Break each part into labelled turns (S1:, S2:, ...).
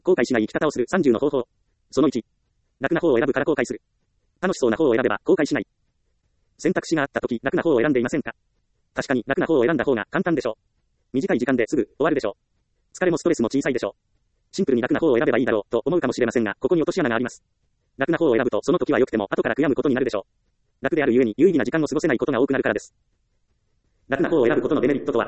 S1: 後悔しない生き方をする30の方法。その1。楽な方を選ぶから後悔する。楽しそうな方を選べば後悔しない。選択肢があったとき楽な方を選んでいませんか？確かに楽な方を選んだ方が簡単でしょう。短い時間ですぐ終わるでしょう。疲れもストレスも小さいでしょう。シンプルに楽な方を選べばいいだろうと思うかもしれませんが、ここに落とし穴があります。楽な方を選ぶとその時は良くても後から悔やむことになるでしょう。楽であるゆえに有意義な時間を過ごせないことが多くなるからです。楽な方を選ぶことのデメリットとは？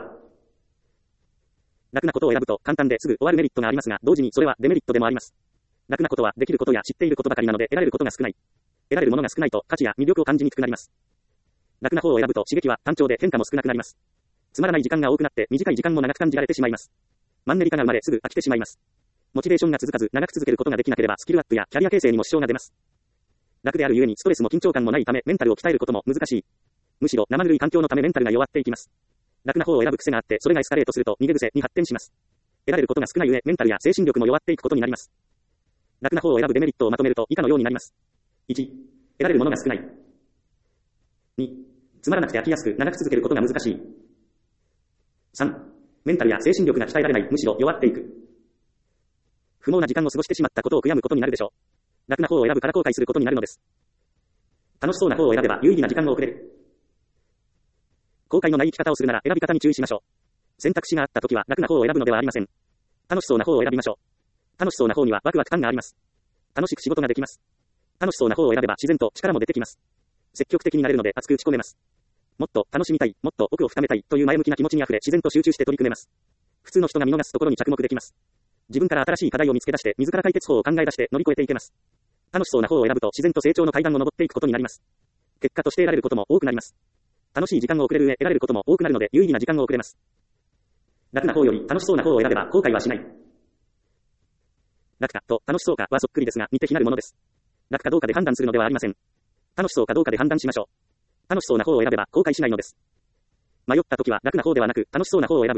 S1: 楽なことを選ぶと簡単ですぐ終わるメリットがありますが、同時にそれはデメリットでもあります。楽なことはできることや知っていることばかりなので得られることが少ない。得られるものが少ないと価値や魅力を感じにくくなります。楽な方を選ぶと刺激は単調で変化も少なくなります。つまらない時間が多くなって短い時間も長く感じられてしまいます。マンネリ化が生まれすぐ飽きてしまいます。モチベーションが続かず長く続けることができなければスキルアップやキャリア形成にも支障が出ます。楽であるゆえにストレスも緊張感もないためメンタルを鍛えることも難しい。むしろ生ぬるい環境のためメンタルが弱っていきます。楽な方を選ぶ癖があってそれがエスカレートすると逃げ癖に発展します。得られることが少ない上メンタルや精神力も弱っていくことになります。楽な方を選ぶデメリットをまとめると以下のようになります。1、得られるものが少ない。2、つまらなくて飽きやすく長く続けることが難しい。3、メンタルや精神力が鍛えられない、むしろ弱っていく。不毛な時間を過ごしてしまったことを悔やむことになるでしょう。楽な方を選ぶから後悔することになるのです。楽しそうな方を選べば有意義な時間を送れる。後悔のない生き方をするなら選び方に注意しましょう。選択肢があったときは楽な方を選ぶのではありません。楽しそうな方を選びましょう。楽しそうな方にはワクワク感があります。楽しく仕事ができます。楽しそうな方を選べば自然と力も出てきます。積極的になれるので熱く打ち込めます。もっと楽しみたい、もっと奥を深めたいという前向きな気持ちにあふれ自然と集中して取り組めます。普通の人が見逃すところに着目できます。自分から新しい課題を見つけ出して自ら解決法を考え出して乗り越えていけます。楽しそうな方を選ぶと自然と成長の階段を登っていくことになります。結果として得られることも多くなります。楽しい時間を送れる上得られることも多くなるので有意義な時間を送れます。楽な方より楽しそうな方を選べば後悔はしない。楽かと楽しそうかはそっくりですが似て非なるものです。楽かどうかで判断するのではありません。楽しそうかどうかで判断しましょう。楽しそうな方を選べば後悔しないのです。迷った時は楽な方ではなく楽しそうな方を選ぶ。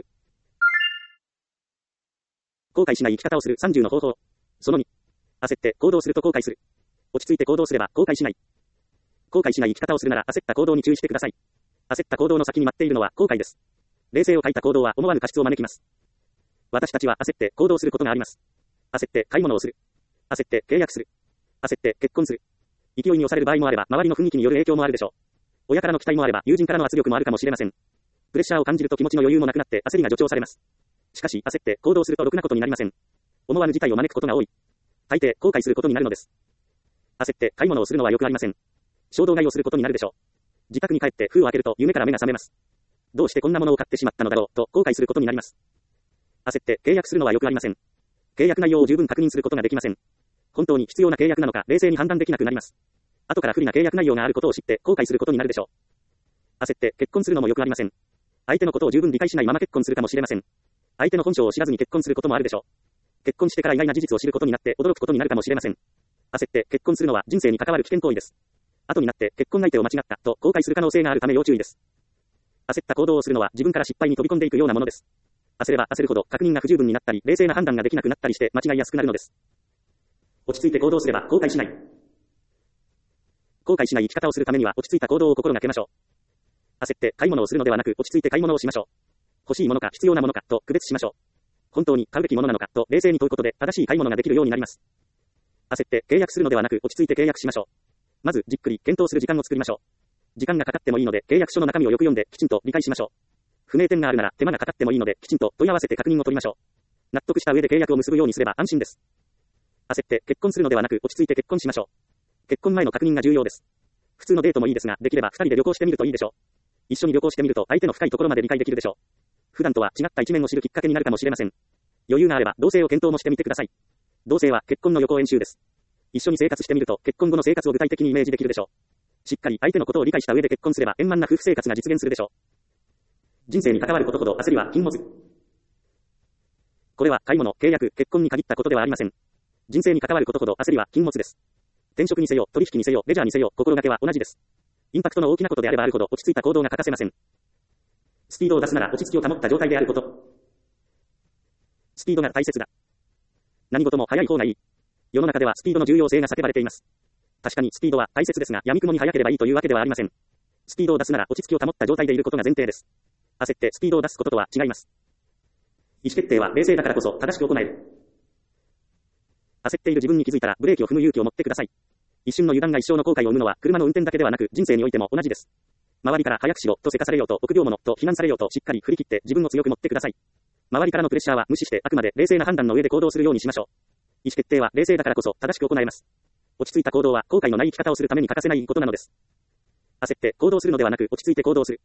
S1: 後悔しない生き方をする30の方法。その2。焦って行動すると後悔する。落ち着いて行動すれば後悔しない。後悔しない生き方をするなら焦った行動に注意してください。焦った行動の先に待っているのは後悔です。冷静を欠いた行動は思わぬ過失を招きます。私たちは焦って行動することがあります。焦って買い物をする。焦って契約する。焦って結婚する。勢いに押される場合もあれば周りの雰囲気による影響もあるでしょう。親からの期待もあれば友人からの圧力もあるかもしれません。プレッシャーを感じると気持ちの余裕もなくなって焦りが助長されます。しかし焦って行動するとろくなことになりません。思わぬ事態を招くことが多い。大抵後悔することになるのです。焦って買い物をするのはよくありません。衝動買いをすることになるでしょう。自宅に帰って封を開けると夢から目が覚めます。どうしてこんなものを買ってしまったのだろうと後悔することになります。焦って契約するのはよくありません。契約内容を十分確認することができません。本当に必要な契約なのか冷静に判断できなくなります。後から不利な契約内容があることを知って後悔することになるでしょう。焦って結婚するのもよくありません。相手のことを十分理解しないまま結婚するかもしれません。相手の本性を知らずに結婚することもあるでしょう。結婚してから意外な事実を知ることになって驚くことになるかもしれません。焦って結婚するのは人生に関わる危険行為です。後になって結婚相手を間違ったと後悔する可能性があるため要注意です。焦った行動をするのは自分から失敗に飛び込んでいくようなものです。焦れば焦るほど確認が不十分になったり冷静な判断ができなくなったりして間違いやすくなるのです。落ち着いて行動すれば後悔しない。後悔しない生き方をするためには落ち着いた行動を心がけましょう。焦って買い物をするのではなく落ち着いて買い物をしましょう。欲しいものか必要なものかと区別しましょう。本当に買うべきものなのかと冷静に問うことで正しい買い物ができるようになります。焦って契約するのではなく落ち着いて契約しましょう。まずじっくり検討する時間を作りましょう。時間がかかってもいいので契約書の中身をよく読んできちんと理解しましょう。不明点があるなら手間がかかってもいいのできちんと問い合わせて確認を取りましょう。納得した上で契約を結ぶようにすれば安心です。焦って結婚するのではなく落ち着いて結婚しましょう。結婚前の確認が重要です。普通のデートもいいですができれば二人で旅行してみるといいでしょう。一緒に旅行してみると相手の深いところまで理解できるでしょう。普段とは違った一面を知るきっかけになるかもしれません。余裕があれば同棲を検討もしてみてください。同棲は結婚の予行演習です。一緒に生活してみると結婚後の生活を具体的にイメージできるでしょう。しっかり相手のことを理解した上で結婚すれば円満な夫婦生活が実現するでしょう。人生に関わることほど焦りは禁物。これは買い物、契約、結婚に限ったことではありません。人生に関わることほど焦りは禁物です。転職にせよ、取引にせよ、レジャーにせよ、心がけは同じです。インパクトの大きなことであればあるほど落ち着いた行動が欠かせません。スピードを出すなら落ち着きを保った状態であること。スピードが大切だ。何事も速い方がいい。世の中ではスピードの重要性が叫ばれています。確かにスピードは大切ですが、闇雲に速ければいいというわけではありません。スピードを出すなら落ち着きを保った状態でいることが前提です。焦ってスピードを出すこととは違います。意思決定は冷静だからこそ正しく行える。 焦っている自分に気づいたらブレーキを踏む勇気を持ってください。一瞬の油断が一生の後悔を生むのは車の運転だけではなく人生においても同じです。周りから早くしろとせかされようと臆病者と非難されようとしっかり振り切って自分を強く持ってください。周りからのプレッシャーは無視してあくまで冷静な判断の上で行動するようにしましょう。意思決定は冷静だからこそ正しく行えます。落ち着いた行動は後悔のない生き方をするために欠かせないことなのです。焦って行動するのではなく落ち着いて行動する。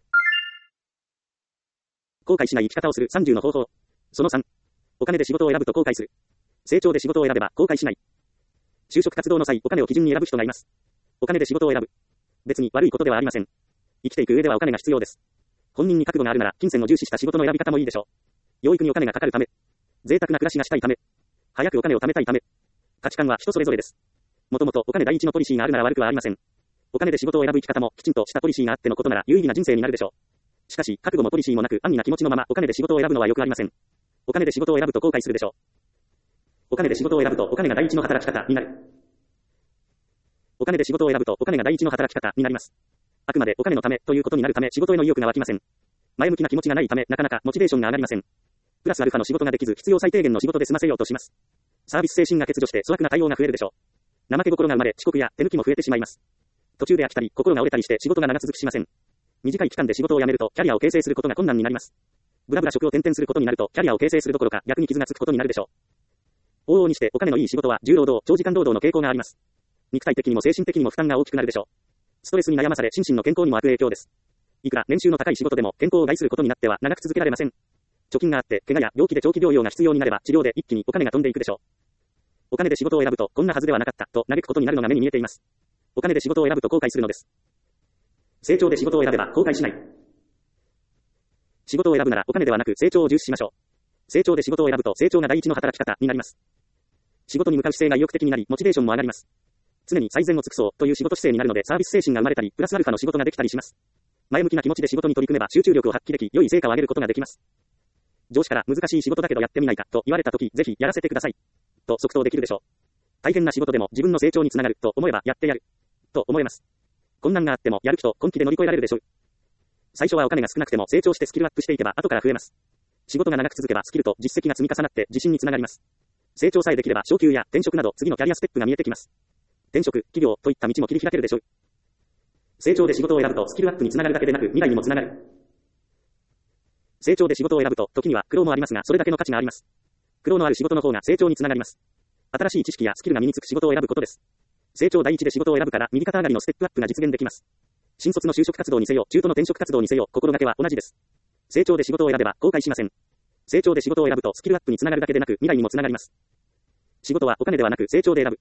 S1: 後悔しない生き方をする30の方法。その3。お金で仕事を選ぶと後悔する。成長で仕事を選べば後悔しない。就職活動の際、お金を基準に選ぶ人がいます。お金で仕事を選ぶ。別に悪いことではありません。生きていく上ではお金が必要です。本人に覚悟があるなら金銭を重視した仕事の選び方もいいでしょう。養育にお金がかかるため。贅沢な暮らしがしたいため。早くお金を貯めたいため。価値観は人それぞれです。もともとお金第一のポリシーがあるなら悪くはありません。お金で仕事を選ぶ生き方もきちんとしたポリシーがあってのことなら有意義な人生になるでしょう。しかし、覚悟もポリシーもなく安易な気持ちのままお金で仕事を選ぶのはよくありません。お金で仕事を選ぶと後悔するでしょう。お金で仕事を選ぶとお金が第一の働き方になる。お金で仕事を選ぶとお金が第一の働き方になります。あくまでお金のためということになるため仕事への意欲が湧きません。前向きな気持ちがないためなかなかモチベーションが上がりません。プラスアルファの仕事ができず必要最低限の仕事で済ませようとします。サービス精神が欠如して粗悪な対応が増えるでしょう。怠け心が生まれ遅刻や手抜きも増えてしまいます。途中で飽きたり心が折れたりして仕事が長続きしません。短い期間で仕事を辞めるとキャリアを形成することが困難になります。ブラブラ職を転々することになるとキャリアを形成するどころか逆に傷がつくことになるでしょう。往々にしてお金のいい仕事は重労働、長時間労働の傾向があります。肉体的にも精神的にも負担が大きくなるでしょう。ストレスに悩まされ心身の健康にも悪影響です。いくら年収の高い仕事でも健康を害することになっては長く続けられません。貯金があって怪我や病気で長期療養が必要になれば治療で一気にお金が飛んでいくでしょう。お金で仕事を選ぶとこんなはずではなかったと嘆くことになるのが目に見えています。お金で仕事を選ぶと後悔するのです。成長で仕事を選べば後悔しない。仕事を選ぶならお金ではなく成長を重視しましょう。成長で仕事を選ぶと成長が第一の働き方になります。仕事に向かう姿勢が意欲的になりモチベーションも上がります。常に最善を尽くそうという仕事姿勢になるのでサービス精神が生まれたりプラスアルファの仕事ができたりします。前向きな気持ちで仕事に取り組めば集中力を発揮でき良い成果を上げることができます。上司から難しい仕事だけどやってみないかと言われたときぜひやらせてくださいと即答できるでしょう。大変な仕事でも自分の成長につながると思えばやってやると思えます。困難があってもやる気と根気で乗り越えられるでしょう。最初はお金が少なくても成長してスキルアップしていけば後から増えます。仕事が長く続けばスキルと実績が積み重なって自信につながります。成長さえできれば昇給や転職など次のキャリアステップが見えてきます。転職、企業といった道も切り開けるでしょう。成長で仕事を選ぶとスキルアップにつながるだけでなく未来にもつながる。成長で仕事を選ぶと時には苦労もありますがそれだけの価値があります。苦労のある仕事の方が成長につながります。新しい知識やスキルが身につく仕事を選ぶことです。成長第一で仕事を選ぶから右肩上がりのステップアップが実現できます。新卒の就職活動にせよ中途の転職活動にせよ心がけは同じです。成長で仕事を選べば後悔しません。成長で仕事を選ぶとスキルアップにつながるだけでなく未来にもつながります。仕事はお金ではなく成長で選ぶ。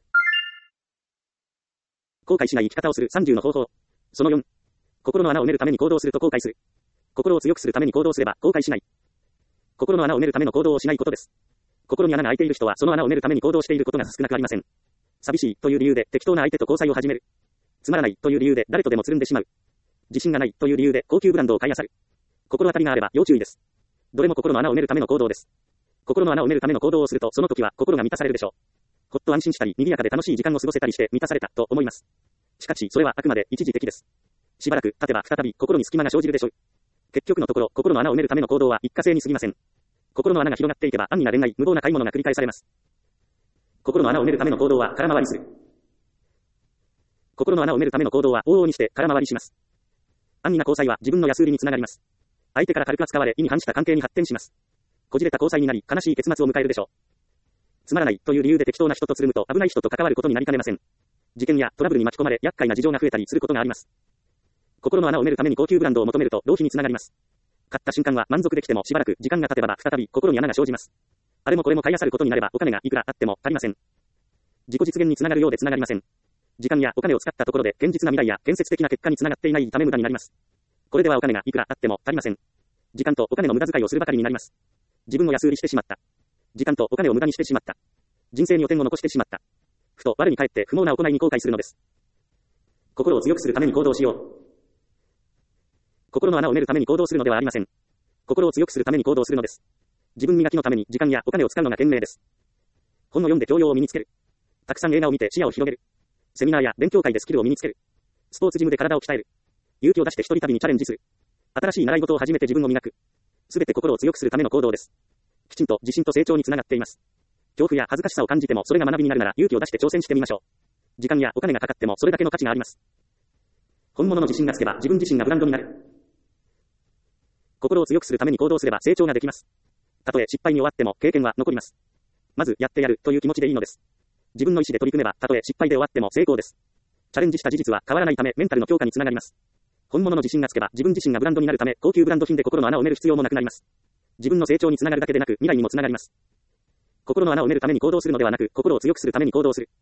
S1: 後悔しない生き方をする30の方法。その4。心の穴を埋めるために行動すると後悔する。心を強くするために行動すれば後悔しない。心の穴を埋めるための行動をしないことです。心に穴が開いている人はその穴を埋めるために行動していることが少なくありません。寂しいという理由で適当な相手と交際を始める。つまらないという理由で誰とでもつるんでしまう。自信がないという理由で高級ブランドを買い漁る。心当たりがあれば要注意です。どれも心の穴を埋めるための行動です。心の穴を埋めるための行動をするとその時は心が満たされるでしょう。ほっと安心したり賑やかで楽しい時間を過ごせたりして満たされたと思います。しかしそれはあくまで一時的です。しばらく経てば再び心に隙間が生じるでしょう。結局のところ心の穴を埋めるための行動は一過性に過ぎません。心の穴が広がっていけば安易な恋愛、無謀な買い物が繰り返されます。心の穴を埋めるための行動は空回りする。心の穴を埋めるための行動は往々にして空回りします。安易な交際は自分の安売りにつながります。相手から軽く扱われ意に反した関係に発展します。こじれた交際になり悲しい結末を迎えるでしょう。つまらないという理由で適当な人とつるむと危ない人と関わることになりかねません。事件やトラブルに巻き込まれ厄介な事情が増えたりすることがあります。心の穴を埋めるために高級ブランドを求めると浪費につながります。買った瞬間は満足できてもしばらく時間が経てば再び心に穴が生じます。あれもこれも買い漁ることになればお金がいくらあっても足りません。自己実現につながるようでつながりません。時間やお金を使ったところで現実な未来や建設的な結果につながっていないため無駄になります。これではお金がいくらあっても足りません。時間とお金の無駄遣いをするばかりになります。自分を安売りしてしまった。時間とお金を無駄にしてしまった。人生に汚点を残してしまった。ふと我に返って不毛な行いに後悔するのです。心を強くするために行動しよう。心の穴を埋めるために行動するのではありません。心を強くするために行動するのです。自分磨きのために時間やお金を使うのが賢明です。本を読んで教養を身につける。たくさん映画を見て視野を広げる。セミナーや勉強会でスキルを身につける。スポーツジムで体を鍛える。勇気を出して一人旅にチャレンジする。新しい習い事を始めて自分を磨く。すべて心を強くするための行動です。きちんと自信と成長につながっています。 恐怖や恥ずかしさを感じてもそれが学びになるなら勇気を出して挑戦してみましょう。時間やお金がかかってもそれだけの価値があります。本物の自信がつけば自分自身がブランドになる。心を強くするために行動すれば成長ができます。たとえ失敗に終わっても経験は残ります。まずやってやるという気持ちでいいのです。自分の意思で取り組めばたとえ失敗で終わっても成功です。チャレンジした事実は変わらないためメンタルの強化につながります。本物の自信がつけば自分自身がブランドになるため高級ブランド品で心の穴を埋める必要もなくなります。自分の成長につながるだけでなく未来にもつながります。心の穴を埋めるために行動するのではなく心を強くするために行動する。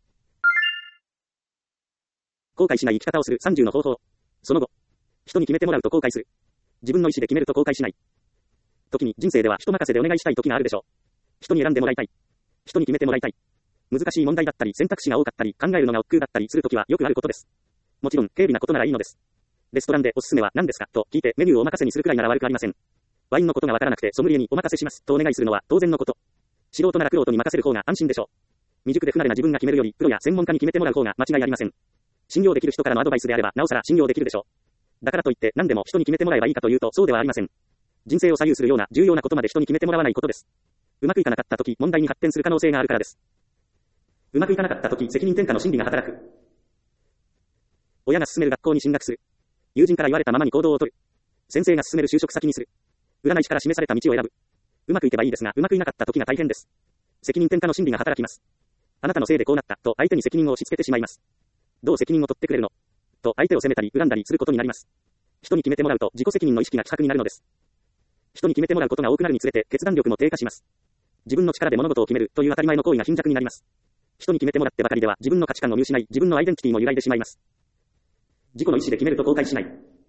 S1: 後悔しない生き方をする30の方法。その後、人に決めてもらうと後悔する。自分の意思で決めると後悔しない。時に人生では人任せでお願いしたい時があるでしょう。人に選んでもらいたい。人に決めてもらいたい。難しい問題だったり選択肢が多かったり考えるのが億劫だったりする時はよくあることです。もちろん軽微なことならいいのです。レストランでおすすめは何ですかと聞いてメニューをお任せにするくらいなら悪くありません。ワインのことがわからなくてソムリエにお任せしますとお願いするのは当然のこと。素人なら玄人に任せる方が安心でしょう。未熟で不慣れな自分が決めるよりプロや専門家に決めてもらう方が間違いありません。信用できる人からのアドバイスであればなおさら信用できるでしょう。だからといって何でも人に決めてもらえばいいかというとそうではありません。人生を左右するような重要なことまで人に決めてもらわないことです。うまくいかなかった時問題に発展する可能性があるからです。うまくいかなかった時責任転嫁の心理が働く。親が勧める学校に進学する。友人から言われたままに行動をとる。先生が勧める就職先にする。占い師から示された道を選ぶ。うまくいけばいいですがうまくいなかった時が大変です。責任転嫁の心理が働きます。あなたのせいでこうなったと相手に責任を押し付けてしまいます。どう責任を取ってくれるのと相手を責めたり恨んだりすることになります。人に決めてもらうと自己責任の意識が希薄になるのです。人に決めてもらうことが多くなるにつれて決断力も低下します。自分の力で物事を決めるという当たり前の行為が貧弱になります。人に決めてもらってばかりでは自分の価値観を見失い自分のアイデンティティも揺らいでしまいます。自己の意思で決めると後悔しない。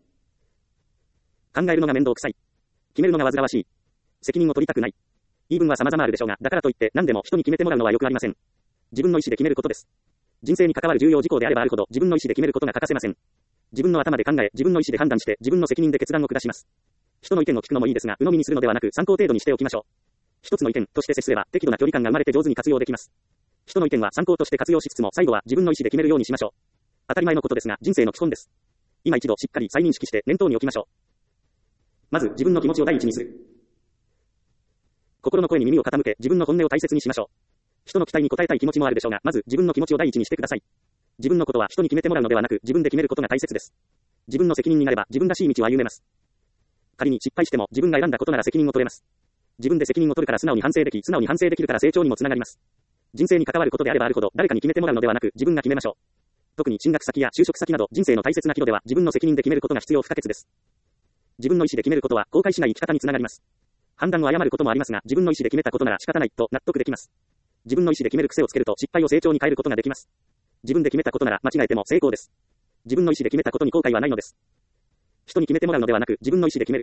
S1: 考えるのが面倒くさい。決めるのが煩わしい。責任を取りたくない。言い分は様々あるでしょうが、だからといって何でも人に決めてもらうのはよくありません。自分の意思で決めることです。人生に関わる重要事項であればあるほど自分の意思で決めることが欠かせません。自分の頭で考え、自分の意思で判断して自分の責任で決断を下します。人の意見を聞くのもいいですが、鵜呑みにするのではなく参考程度にしておきましょう。一つの意見として接すれば適度な距離感が生まれて上手に活用できます。人の意見は参考として活用しつつも最後は自分の意思で決めるようにしましょう。当たり前のことですが人生の基本です。今一度しっかり再認識して念頭に置きましょう。まず自分の気持ちを第一にする。心の声に耳を傾け自分の本音を大切にしましょう。人の期待に応えたい気持ちもあるでしょうが、まず自分の気持ちを第一にしてください。自分のことは人に決めてもらうのではなく自分で決めることが大切です。自分の責任になれば自分らしい道を歩めます。仮に失敗しても自分が選んだことなら責任を取れます。自分で責任を取るから素直に反省できるから成長にもつながります。人生に関わることであればあるほど誰かに決めてもらうのではなく自分が決めましょう。特に進学先や就職先など人生の大切な岐路では自分の責任で決めることが必要不可欠です。自分の意思で決めることは後悔しない生き方につながります。判断を誤ることもありますが自分の意思で決めたことなら仕方ないと納得できます。自分の意思で決める癖をつけると失敗を成長に変えることができます。自分で決めたことなら間違えても成功です。自分の意思で決めたことに後悔はないのです。人に決めてもらうのではなく自分の意思で決める。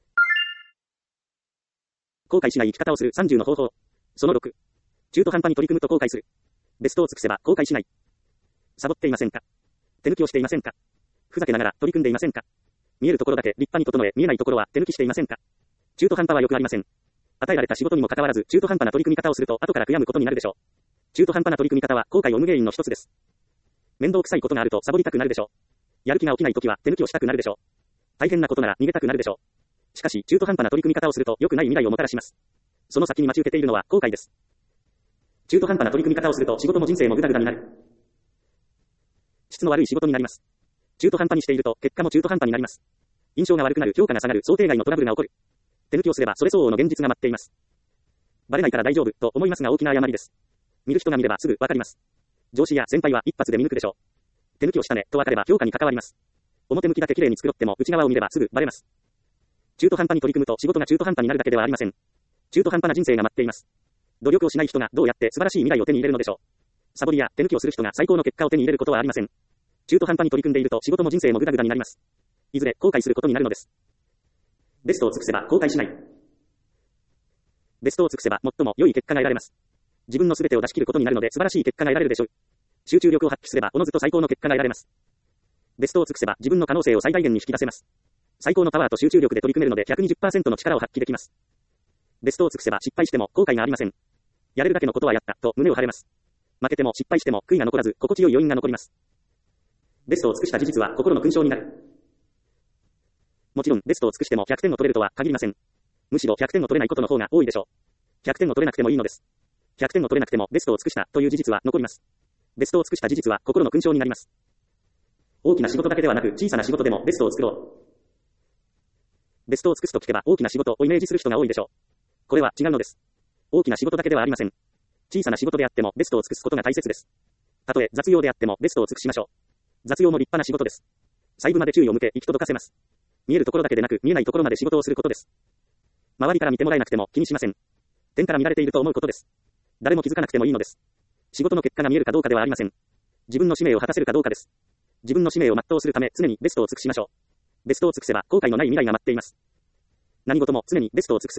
S1: 後悔しない生き方をする30の方法。その6。中途半端に取り組むと後悔する。ベストを尽くせば後悔しない。サボっていませんか？手抜きをしていませんか？ふざけながら取り組んでいませんか？見えるところだけ立派に整え、見えないところは手抜きしていませんか？中途半端はよくありません。与えられた仕事にもかかわらず中途半端な取り組み方をすると後から悔やむことになるでしょう。中途半端な取り組み方は後悔を生む原因の一つです。面倒くさいことがあるとサボりたくなるでしょう。やる気が起きないときは手抜きをしたくなるでしょう。大変なことなら逃げたくなるでしょう。しかし中途半端な取り組み方をすると良くない未来をもたらします。その先に待ち受けているのは後悔です。中途半端な取り組み方をすると仕事も人生もグダグダになる。質の悪い仕事になります。中途半端にしていると結果も中途半端になります。印象が悪くなる、評価が下がる、想定外のトラブルが起こる。手抜きをすればそれ相応の現実が待っています。バレないから大丈夫と思いますが大きな誤りです。見る人が見ればすぐわかります。上司や先輩は一発で見抜くでしょう。手抜きをしたねとわかれば評価に関わります。表向きだけ綺麗に作ろっても内側を見ればすぐバレます。中途半端に取り組むと仕事が中途半端になるだけではありません。中途半端な人生が待っています。努力をしない人がどうやって素晴らしい未来を手に入れるのでしょう。サボりや手抜きをする人が最高の結果を手に入れることはありません。中途半端に取り組んでいると仕事も人生もグダグダになります。いずれ後悔することになるのです。ベストを尽くせば後悔しない。ベストを尽くせば最も良い結果が得られます。自分の全てを出し切ることになるので素晴らしい結果が得られるでしょう。集中力を発揮すればおのずと最高の結果が得られます。ベストを尽くせば自分の可能性を最大限に引き出せます。最高のパワーと集中力で取り組めるので 120% の力を発揮できます。ベストを尽くせば失敗しても後悔がありません。やれるだけのことはやったと胸を張れます。負けても失敗しても悔いが残らず心地よい余韻が残ります。ベストを尽くした事実は心の勲章になる。もちろんベストを尽くしても100点を取れるとは限りません。むしろ100点を取れないことの方が多いでしょう。100点を取れなくてもいいのです。 100点を取れなくてもベストを尽くしたという事実は残ります。ベストを尽くした事実は心の勲章になります。大きな仕事だけではなく小さな仕事でもベストを作ろう。ベストを尽くすと聞けば大きな仕事をイメージする人が多いでしょう。これは違うのです。大きな仕事だけではありません。小さな仕事であってもベストを尽くすことが大切です。たとえ雑用であってもベストを尽くしましょう。雑用も立派な仕事です。細部まで注意を向け行き届かせます。見えるところだけでなく見えないところまで仕事をすることです。周りから見てもらえなくても気にしません。天から見られていると思うことです。誰も気づかなくてもいいのです。仕事の結果が見えるかどうかではありません。自分の使命を果たせるかどうかです。自分の使命を全うするため常にベストを尽くしましょう。ベストを尽くせば後悔のない未来が待っています。何事も常にベストを尽くす。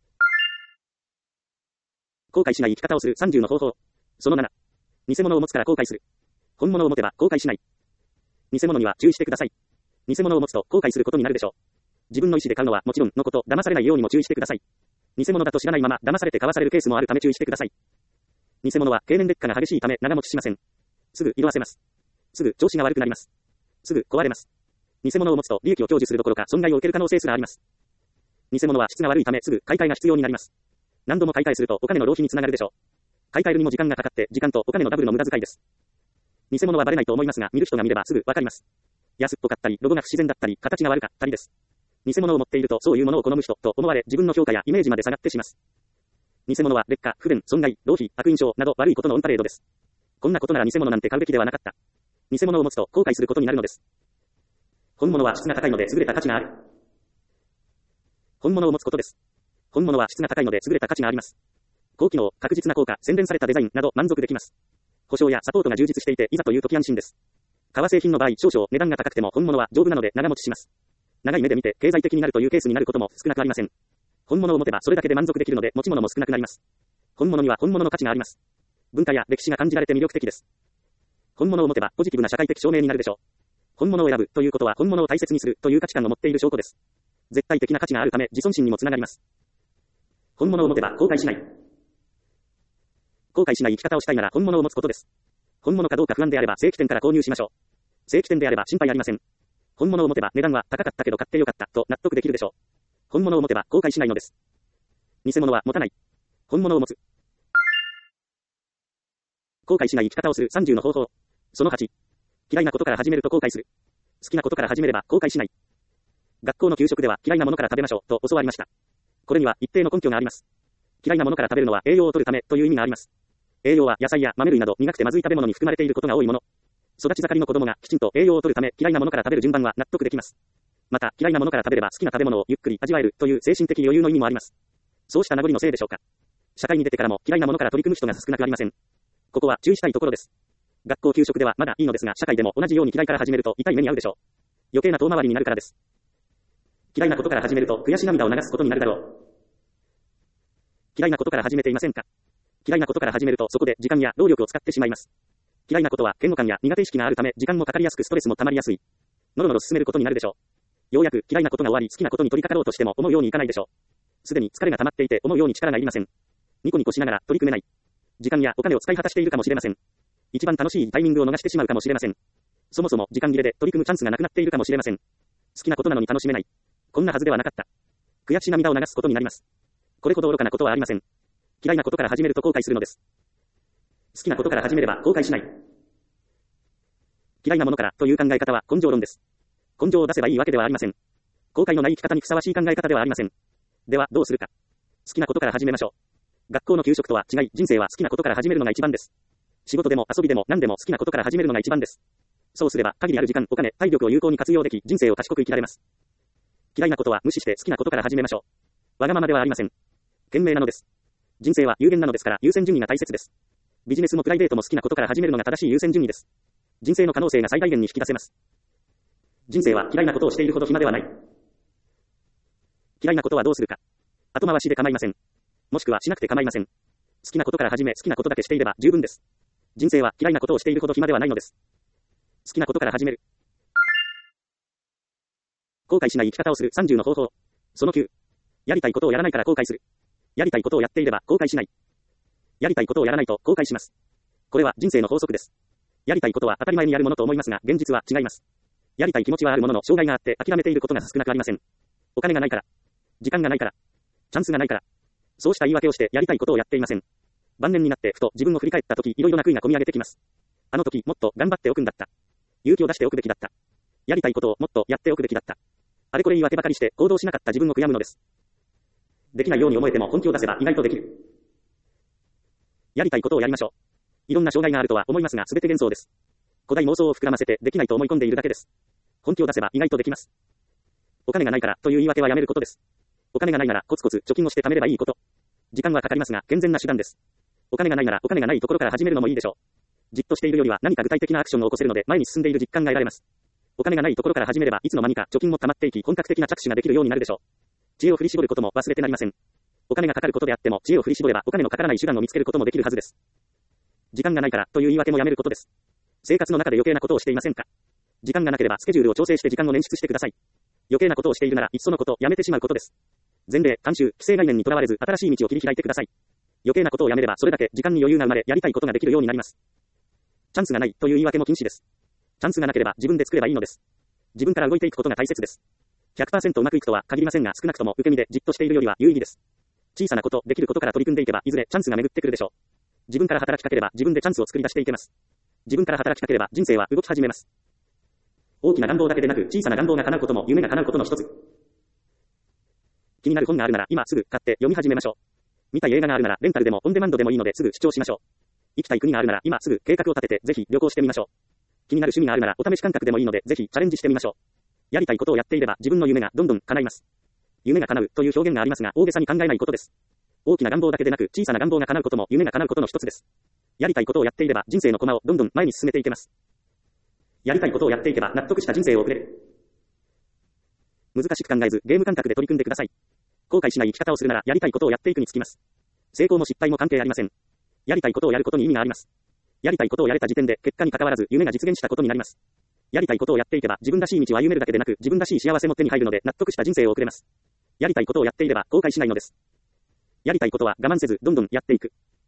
S1: 後悔しない生き方をする30の方法。その7。偽物を持つから後悔する。本物を持てば後悔しない。偽物には注意してください。偽物を持つと後悔することになるでしょう。自分の意思で買うのはもちろんのこと、騙されないようにも注意してください。偽物だと知らないまま騙されて買わされるケースもあるため注意してください。偽物は経年劣化が激しいため長持ちしません。すぐ色あせます。すぐ調子が悪くなります。すぐ壊れます。偽物を持つと利益を享受するどころか損害を受ける可能性すらあります。偽物は質が悪いためすぐ買い替えが必要になります。何度も買い替えするとお金の浪費につながるでしょう。買い替えるにも時間がかかって時間とお金のダブルの無駄遣いです。偽物はバレないと思いますが見る人が見ればすぐわかります。安っぽかったりロゴが不自然だったり形が悪かったりです。偽物を持っているとそういうものを好む人と思われ自分の評価やイメージまで下がってします。偽物は劣化、不便、損害、浪費、悪印象など悪いことのオンパレードです。こんなことなら偽物なんて買うべきではなかった。偽物を持つと後悔することになるのです。本物は質が高いので優れた価値がある。本物を持つことです。本物は質が高いので優れた価値があります。高機能、確実な効果、洗練されたデザインなど満足できます。保証やサポートが充実していていざという時安心です。革製品の場合少々値段が高くても本物は丈夫なので長持ちします。長い目で見て経済的になるというケースになることも少なくありません。本物を持てばそれだけで満足できるので持ち物も少なくなります。本物には本物の価値があります。文化や歴史が感じられて魅力的です。本物を持てばポジティブな社会的証明になるでしょう。本物を選ぶということは本物を大切にするという価値観を持っている証拠です。絶対的な価値があるため自尊心にもつながります。本物を持てば後悔しない。後悔しない生き方をしたいなら本物を持つことです。本物かどうか不安であれば正規店から購入しましょう。正規店であれば心配ありません。本物を持てば値段は高かったけど買ってよかったと納得できるでしょう。本物を持てば後悔しないのです。偽物は持たない。本物を持つ。後悔しない生き方をする30の方法。その8。嫌いなことから始めると後悔する。好きなことから始めれば後悔しない。学校の給食では嫌いなものから食べましょうと教わりました。これには一定の根拠があります。嫌いなものから食べるのは栄養を取るためという意味があります。栄養は野菜や豆類など苦くてまずい食べ物に含まれていることが多いもの。育ち盛りの子供がきちんと栄養を取るため嫌いなものから食べる順番は納得できます。また嫌いなものから食べれば好きな食べ物をゆっくり味わえるという精神的余裕の意味もあります。そうした名残のせいでしょうか。社会に出てからも嫌いなものから取り組む人が少なくありません。ここは注意したいところです。学校給食ではまだいいのですが社会でも同じように嫌いから始めると痛い目に遭うでしょう。余計な遠回りになるからです。嫌いなことから始めると悔し涙を流すことになるだろう。嫌いなことから始めていませんか。嫌いなことから始めるとそこで時間や労力を使ってしまいます。嫌いなことは嫌悪感や苦手意識があるため時間もかかりやすくストレスも溜まりやすい。のろのろ進めることになるでしょう。ようやく嫌いなことが終わり好きなことに取り掛かろうとしても思うようにいかないでしょう。すでに疲れが溜まっていて思うように力がいりません。ニコニコしながら取り組めない。時間やお金を使い果たしているかもしれません。一番楽しいタイミングを逃してしまうかもしれません。そもそも時間切れで取り組むチャンスがなくなっているかもしれません。好きなことなのに楽しめない。こんなはずではなかった。悔し涙を流すことになります。これほど愚かなことはありません。嫌いなことから始めると後悔するのです。好きなことから始めれば後悔しない。嫌いなものからという考え方は根性論です。根性を出せばいいわけではありません。後悔のない生き方にふさわしい考え方ではありません。ではどうするか。好きなことから始めましょう。学校の給食とは違い人生は好きなことから始めるのが一番です。仕事でも遊びでも何でも好きなことから始めるのが一番です。そうすれば限りある時間、お金、体力を有効に活用でき人生を賢く生きられます。嫌いなことは無視して好きなことから始めましょう。わがままではありません。賢明なのです。人生は有限なのですから優先順位が大切です。ビジネスもプライベートも好きなことから始めるのが正しい優先順位です。人生の可能性が最大限に引き出せます。人生は嫌いなことをしているほど暇ではない。嫌いなことはどうするか。後回しで構いません。もしくはしなくて構いません。好きなことから始め好きなことだけしていれば十分です。人生は嫌いなことをしているほど暇ではないのです。好きなことから始める。後悔しない生き方をする30の方法。その9。やりたいことをやらないから後悔する。やりたいことをやっていれば後悔しない。やりたいことをやらないと後悔します。これは人生の法則です。やりたいことは当たり前にやるものと思いますが、現実は違います。やりたい気持ちはあるものの、障害があって諦めていることが少なくありません。お金がないから、時間がないから、チャンスがないから、そうした言い訳をしてやりたいことをやっていません。 晩年になってふと自分を振り返った時、いろいろな悔いが込み上げてきます。あの時、もっと頑張っておくんだった。勇気を出しておくべきだった。やりたいことをもっとやっておくべきだった。あれこれ言い訳ばかりして行動しなかった自分を悔やむのです。できないように思えても本気を出せば意外とできる。やりたいことをやりましょう。いろんな障害があるとは思いますが全て幻想です。古代妄想を膨らませてできないと思い込んでいるだけです。本気を出せば意外とできます。お金がないからという言い訳はやめることです。お金がないならコツコツ貯金をして貯めればいいこと。時間はかかりますが健全な手段です。お金がないならお金がないところから始めるのもいいでしょう。じっとしているよりは何か具体的なアクションを起こせるので前に進んでいる実感が得られます。お金がないところから始めればいつの間にか貯金も溜まっていき本格的な着手ができるようになるでしょう。知恵を振り絞ることも忘れてなりません。お金がかかることであっても知恵を振り絞ればお金のかからない手段を見つけることもできるはずです。時間がないからという言い訳もやめることです。生活の中で余計なことをしていませんか？時間がなければスケジュールを調整して時間を捻出してください。余計なことをしているならいっそのことやめてしまうことです。前例、慣習、既成概念にとらわれず新しい道を切り開いてください。余計なことをやめればそれだけ時間に余裕が生まれやりたいことができるようになります。チャンスがないという言い訳も禁止です。チャンスがなければ自分で作ればいいのです。自分から動いていくことが大切です。100% うまくいくとは限りませんが少なくとも受け身でじっとしているよりは有意義です。小さなこと、できることから取り組んでいけばいずれチャンスが巡ってくるでしょう。自分から働きかければ自分でチャンスを作り出していけます。自分から働きかければ人生は動き始めます。大きな願望だけでなく小さな願望が叶うことも夢が叶うことの一つ。気になる本があるなら今すぐ買って読み始めましょう。見たい映画があるならレンタルでもオンデマンドでもいいのですぐ視聴しましょう。行きたい国があるなら今すぐ計画を立ててぜひ旅行してみましょう。気になる趣味があるならお試し感覚でもいいのでぜひチャレンジしてみましょう。やりたいことをやっていれば自分の夢がどんどん叶います。夢が叶うという表現がありますが大げさに考えないことです。大きな願望だけでなく小さな願望が叶うことも夢が叶うことの一つです。やりたいことをやっていれば人生の駒をどんどん前に進めていけます。やりたいことをやっていけば納得した人生を送れる。難しく考えずゲーム感覚で取り組んでください。後悔しない生き方をするならやりたいことをやっていくにつきます。成功も失敗も関係ありません。やりたいことをやることに意味があります。やりたいことをやれた時点で結果に関わらず夢が実現したことになります。やりたいことをやっていけば自分らしい道を歩めるだけでなく自分らしい幸せも手に入るので納得した人生を送れます。やりたいことをやっていれば後悔しないのです。やりたいことは我慢せずどんどんやっていく。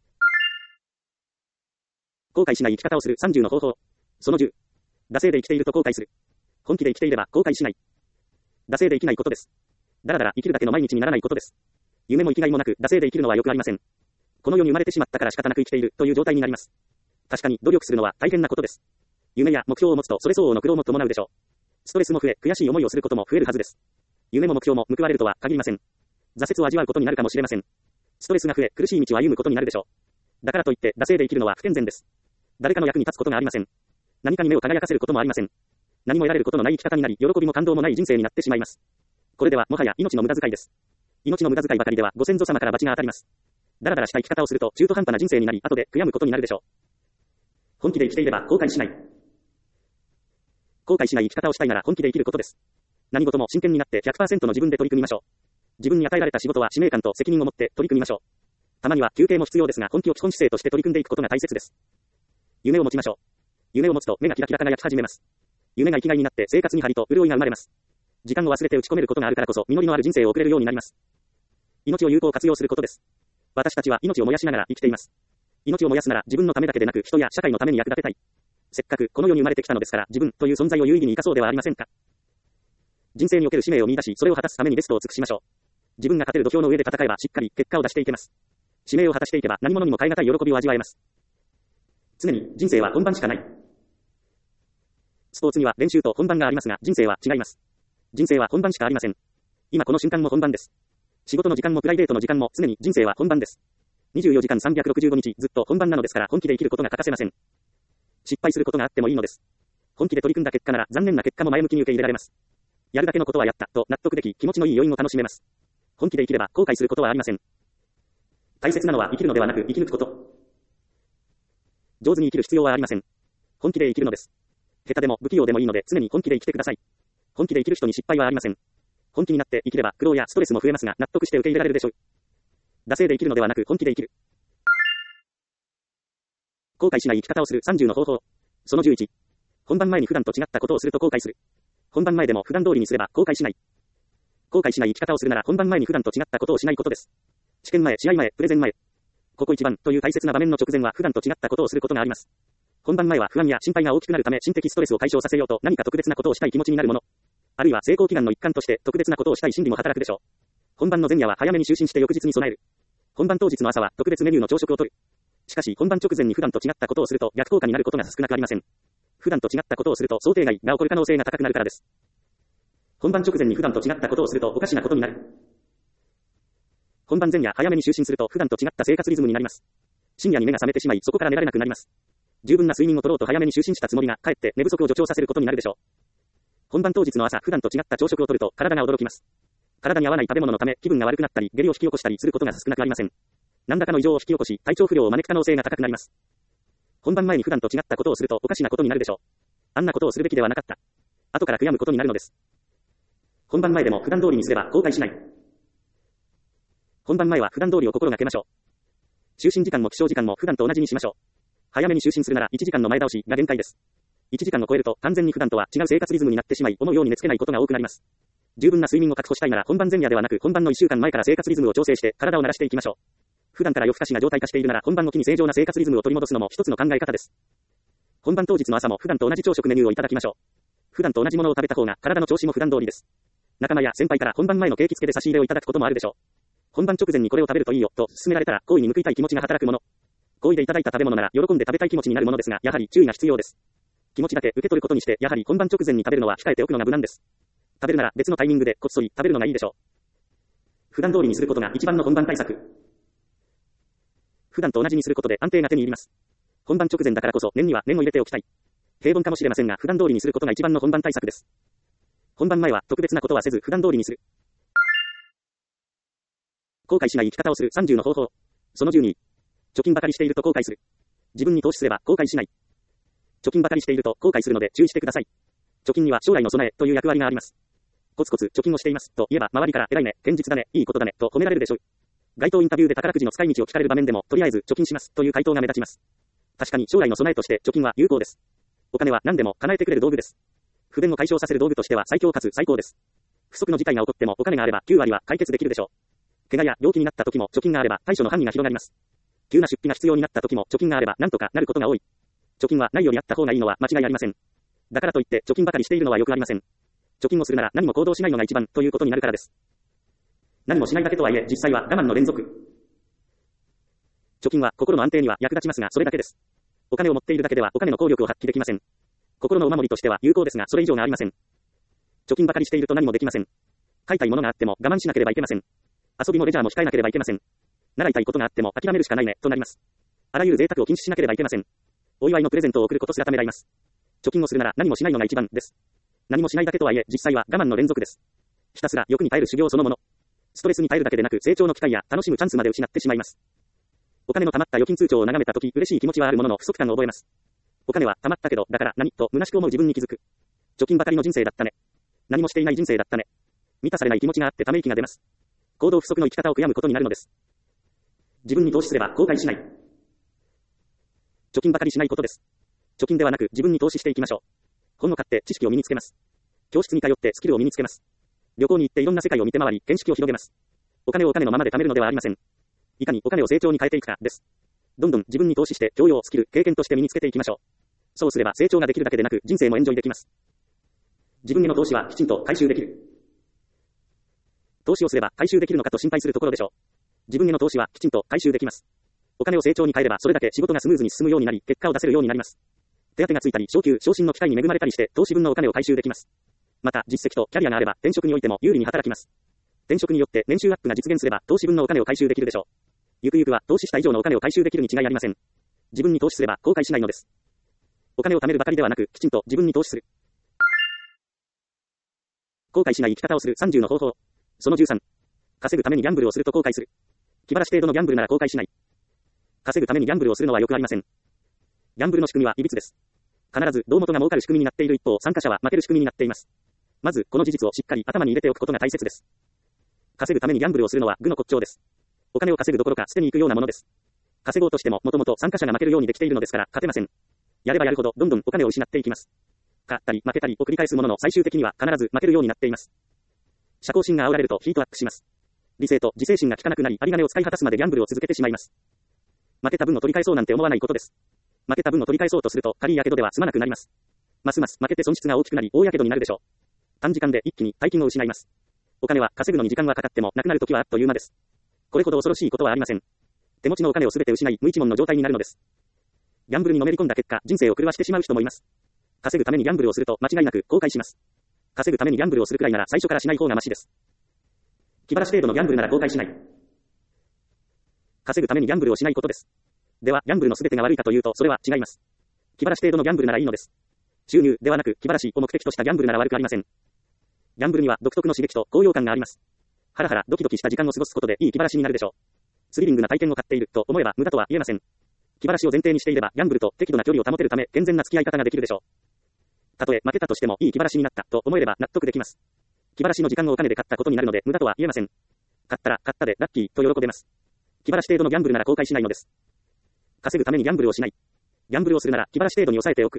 S1: 後悔しない生き方をする30の方法。その10。惰性で生きていると後悔する。本気で生きていれば後悔しない。惰性で生きないことです。だらだら生きるだけの毎日にならないことです。夢も生きがいもなく惰性で生きるのはよくありません。この世に生まれてしまったから仕方なく生きているという状態になります。確かに努力するのは大変なことです。夢や目標を持つとそれ相応の苦労も伴うでしょう。ストレスも増え悔しい思いをすることも増えるはずです。夢も目標も報われるとは限りません。挫折を味わうことになるかもしれません。ストレスが増え苦しい道を歩むことになるでしょう。だからといって惰性で生きるのは不健全です。誰かの役に立つことがありません。何かに目を輝かせることもありません。何も得られることのない生き方になり、喜びも感動もない人生になってしまいます。これではもはや命の無駄遣いです。命の無駄遣いばかりではご先祖様から罰が当たります。だらだらした生き方をすると中途半端な人生になり、後で悔やむことになるでしょう。本気で生きていれば後悔しない。後悔しない生き方をしたいなら本気で生きることです。何事も真剣になって 100% の自分で取り組みましょう。自分に与えられた仕事は使命感と責任を持って取り組みましょう。たまには休憩も必要ですが本気を基本姿勢として取り組んでいくことが大切です。夢を持ちましょう。夢を持つと目がキラキラ輝き始めます。夢が生きがいになって生活に張りと潤いが生まれます。時間を忘れて打ち込めることがあるからこそ実りのある人生を送れるようになります。命を有効活用することです。私たちは命を燃やしながら生きています。命を燃やすなら自分のためだけでなく人や社会のために役立てたい。せっかくこの世に生まれてきたのですから自分という存在を有意義に生かそうではありませんか。人生における使命を見出しそれを果たすためにベストを尽くしましょう。自分が勝てる土俵の上で戦えばしっかり結果を出していけます。使命を果たしていけば何者にも代え難い喜びを味わえます。常に人生は本番しかない。スポーツには練習と本番がありますが人生は違います。人生は本番しかありません。今この瞬間も本番です。仕事の時間もプライベートの時間も常に人生は本番です。24時間365日ずっと本番なのですから本気で生きることが欠かせません。失敗することがあってもいいのです。本気で取り組んだ結果なら残念な結果も前向きに受け入れられます。やるだけのことはやったと納得でき気持ちのいい余韻を楽しめます。本気で生きれば後悔することはありません。大切なのは生きるのではなく生き抜くこと。上手に生きる必要はありません。本気で生きるのです。下手でも不器用でもいいので常に本気で生きてください。本気で生きる人に失敗はありません。本気になって生きれば苦労やストレスも増えますが納得して受け入れられるでしょう。惰性で生きるのではなく本気で生きる。後悔しない生き方をする30の方法。その11。本番前に普段と違ったことをすると後悔する。本番前でも普段通りにすれば後悔しない。後悔しない生き方をするなら本番前に普段と違ったことをしないことです。試験前、試合前、プレゼン前。ここ一番という大切な場面の直前は普段と違ったことをすることがあります。本番前は不安や心配が大きくなるため心的ストレスを解消させようと何か特別なことをしたい気持ちになるもの。あるいは成功祈願の一環として特別なことをしたい心理も働くでしょう。本番の前夜は早めに就寝して翌日に備える。本番当日の朝は特別メニューの朝食をとる。 しかし、本番直前に普段と違ったことをすると逆効果になることが少なくありません。普段と違ったことをすると想定外が起こる可能性が高くなるからです。本番直前に普段と違ったことをするとおかしなことになる。本番前夜早めに就寝すると普段と違った生活リズムになります。深夜に目が覚めてしまい、そこから寝られなくなります。十分な睡眠を取ろうと早めに就寝したつもりが、かえって寝不足を助長させることになるでしょう。本番当日の朝、普段と違った朝食をとると体が驚きます。体に合わない食べ物のため気分が悪くなったり、下痢を引き起こしたりすることが少なくありません。何らかの異常を引き起こし、体調不良を招く可能性が高くなります。本番前に普段と違ったことをするとおかしなことになるでしょう。あんなことをするべきではなかった。後から悔やむことになるのです。本番前でも普段通りにすれば後悔しない。本番前は普段通りを心がけましょう。就寝時間も起床時間も普段と同じにしましょう。早めに就寝するなら1時間の前倒しが限界です。1時間を超えると完全に普段とは違う生活リズムになってしまい、思うように寝つけないことが多くなります。十分な睡眠を確保したいなら本番前夜ではなく本番の1週間前から生活リズムを調整して体を慣らしていきましょう。普段から夜更かしが常態化しているなら本番を機に正常な生活リズムを取り戻すのも一つの考え方です。本番当日の朝も普段と同じ朝食メニューをいただきましょう。普段と同じものを食べた方が体の調子も普段通りです。仲間や先輩から本番前のケーキ付けで差し入れをいただくこともあるでしょう。本番直前にこれを食べるといいよと勧められたら好意に報いたい気持ちが働くもの。好意でいただいた食べ物なら喜んで食べたい気持ちになるものですが、やはり注意が必要です。気持ちだけ受け取ることにして、やはり本番直前に食べるのは控えておくのが無難です。食べるなら別のタイミングでこっそり食べるのがいいでしょう。普段通りにすることが一番の本番対策。普段と同じにすることで安定が手に入ります。本番直前だからこそ念には念を入れておきたい。平凡かもしれませんが、普段通りにすることが一番の本番対策です。本番前は特別なことはせず普段通りにする。後悔しない生き方をする30の方法。その12。貯金ばかりしていると後悔する。自分に投資すれば後悔しない。貯金ばかりしていると後悔するので注意してください。貯金には将来の備えという役割があります。コツコツ貯金をしていますと言えば周りから偉いね、堅実だね、いいことだねと褒められるでしょう。街頭インタビューで宝くじの使い道を聞かれる場面でもとりあえず貯金しますという回答が目立ちます。確かに将来の備えとして貯金は有効です。お金は何でも叶えてくれる道具です。不便を解消させる道具としては最強かつ最高です。不測の事態が起こってもお金があれば9割は解決できるでしょう。怪我や病気になった時も貯金があれば対処の範囲が広がります。急な出費が必要になった時も貯金があれば何とかなることが多い。貯金はないよりあった方がいいのは間違いありません。だからといって貯金ばかりしているのはよくありません。貯金をするなら何も行動しないのが一番ということになるからです。何もしないだけとはいえ実際は我慢の連続。貯金は心の安定には役立ちますがそれだけです。お金を持っているだけではお金の効力を発揮できません。心のお守りとしては有効ですがそれ以上がありません。貯金ばかりしていると何もできません。買いたいものがあっても我慢しなければいけません。遊びもレジャーも控えなければいけません。習いたいことがあっても諦めるしかないねとなります。あらゆる贅沢を禁止しなければいけません。お祝いのプレゼントを送ることすらためらいます。貯金をするなら何もしないのが一番です。何もしないだけとはいえ実際は我慢の連続です。ひたすら欲に耐える修行そのもの。ストレスに耐えるだけでなく成長の機会や楽しむチャンスまで失ってしまいます。お金の貯まった預金通帳を眺めたとき嬉しい気持ちはあるものの不足感を覚えます。お金は貯まったけどだから何と虚しく思う自分に気づく。貯金ばかりの人生だったね。何もしていない人生だったね。満たされない気持ちがあってため息が出ます。行動不足の生き方を悔やむことになるのです。自分に投資すれば後悔しない。貯金ばかりしないことです。貯金ではなく自分に投資していきましょう。本を買って知識を身につけます。教室に通ってスキルを身につけます。旅行に行っていろんな世界を見て回り見識を広げます。お金をお金のままで貯めるのではありません。いかにお金を成長に変えていくかです。どんどん自分に投資して教養、スキル、経験として身につけていきましょう。そうすれば成長ができるだけでなく人生もエンジョイできます。自分への投資はきちんと回収できる。投資をすれば回収できるのかと心配するところでしょう。自分への投資はきちんと回収できます。お金を成長に変えればそれだけ仕事がスムーズに進むようになり結果を出せるようになります。手当がついたり昇給昇進の機会に恵まれたりして投資分のお金を回収できます。また実績とキャリアがあれば転職においても有利に働きます。転職によって年収アップが実現すれば投資分のお金を回収できるでしょう。ゆくゆくは投資した以上のお金を回収できるに違いありません。自分に投資すれば後悔しないのです。お金を貯めるばかりではなくきちんと自分に投資する。後悔しない生き方をする30の方法。その13。稼ぐためにギャンブルをすると後悔する。気晴らし程度のギャンブルなら後悔しない。稼ぐためにギャンブルをするのはよくありません。ギャンブルの仕組みは歪です。必ず胴元が儲かる仕組みになっている一方、参加者は負ける仕組みになっています。まず、この事実をしっかり頭に入れておくことが大切です。稼ぐためにギャンブルをするのは愚の骨頂です。お金を稼ぐどころか捨てに行くようなものです。稼ごうとしても、もともと参加者が負けるようにできているのですから、勝てません。やればやるほど、どんどんお金を失っていきます。勝ったり負けたりを繰り返すものの最終的には必ず負けるようになっています。社交心が煽られるとヒートアップします。理性と自制心が効かなくなり、有り金を使い果たすまでギャンブルを続けてしまいます。負けた分を取り返そうなんて思わないことです。負けた分を取り返そうとすると、軽い火傷では済まなくなります。ますます負けて損失が大きくなり、大火傷になるでしょう。短時間で一気に大金を失います。お金は稼ぐのに時間はかかっても、なくなるときはあっという間です。これほど恐ろしいことはありません。 手持ちのお金をすべて失い、無一文の状態になるのです。ギャンブルにのめり込んだ結果、人生を狂わしてしまう人もいます。稼ぐためにギャンブルをすると間違いなく後悔します。稼ぐためにギャンブルをするくらいなら最初からしない方がマシです。気晴らし程度のギャンブルなら後悔しない。稼ぐためにギャンブルをしないことです。では、ギャンブルのすべてが悪いかというと、それは違います。気晴らし程度のギャンブルならいいのです。収入ではなく、気晴らしを目的としたギャンブルなら悪くありません。ギャンブルには独特の刺激と高揚感があります。ハラハラドキドキした時間を過ごすことでいい気晴らしになるでしょう。スリリングな体験を買っていると思えば無駄とは言えません。気晴らしを前提にしていれば、ギャンブルと適度な距離を保てるため、健全な付き合い方ができるでしょう。たとえ負けたとしてもいい気晴らしになったと思えれば納得できます。気晴らしの時間をお金で買ったことになるので無駄とは言えません。買ったら買ったでラッキーと喜べます。気晴らし程度のギャンブルなら後悔しないのです。稼ぐためにギャンブルをしない。ギャンブルをするなら気晴らし程度に抑えておく。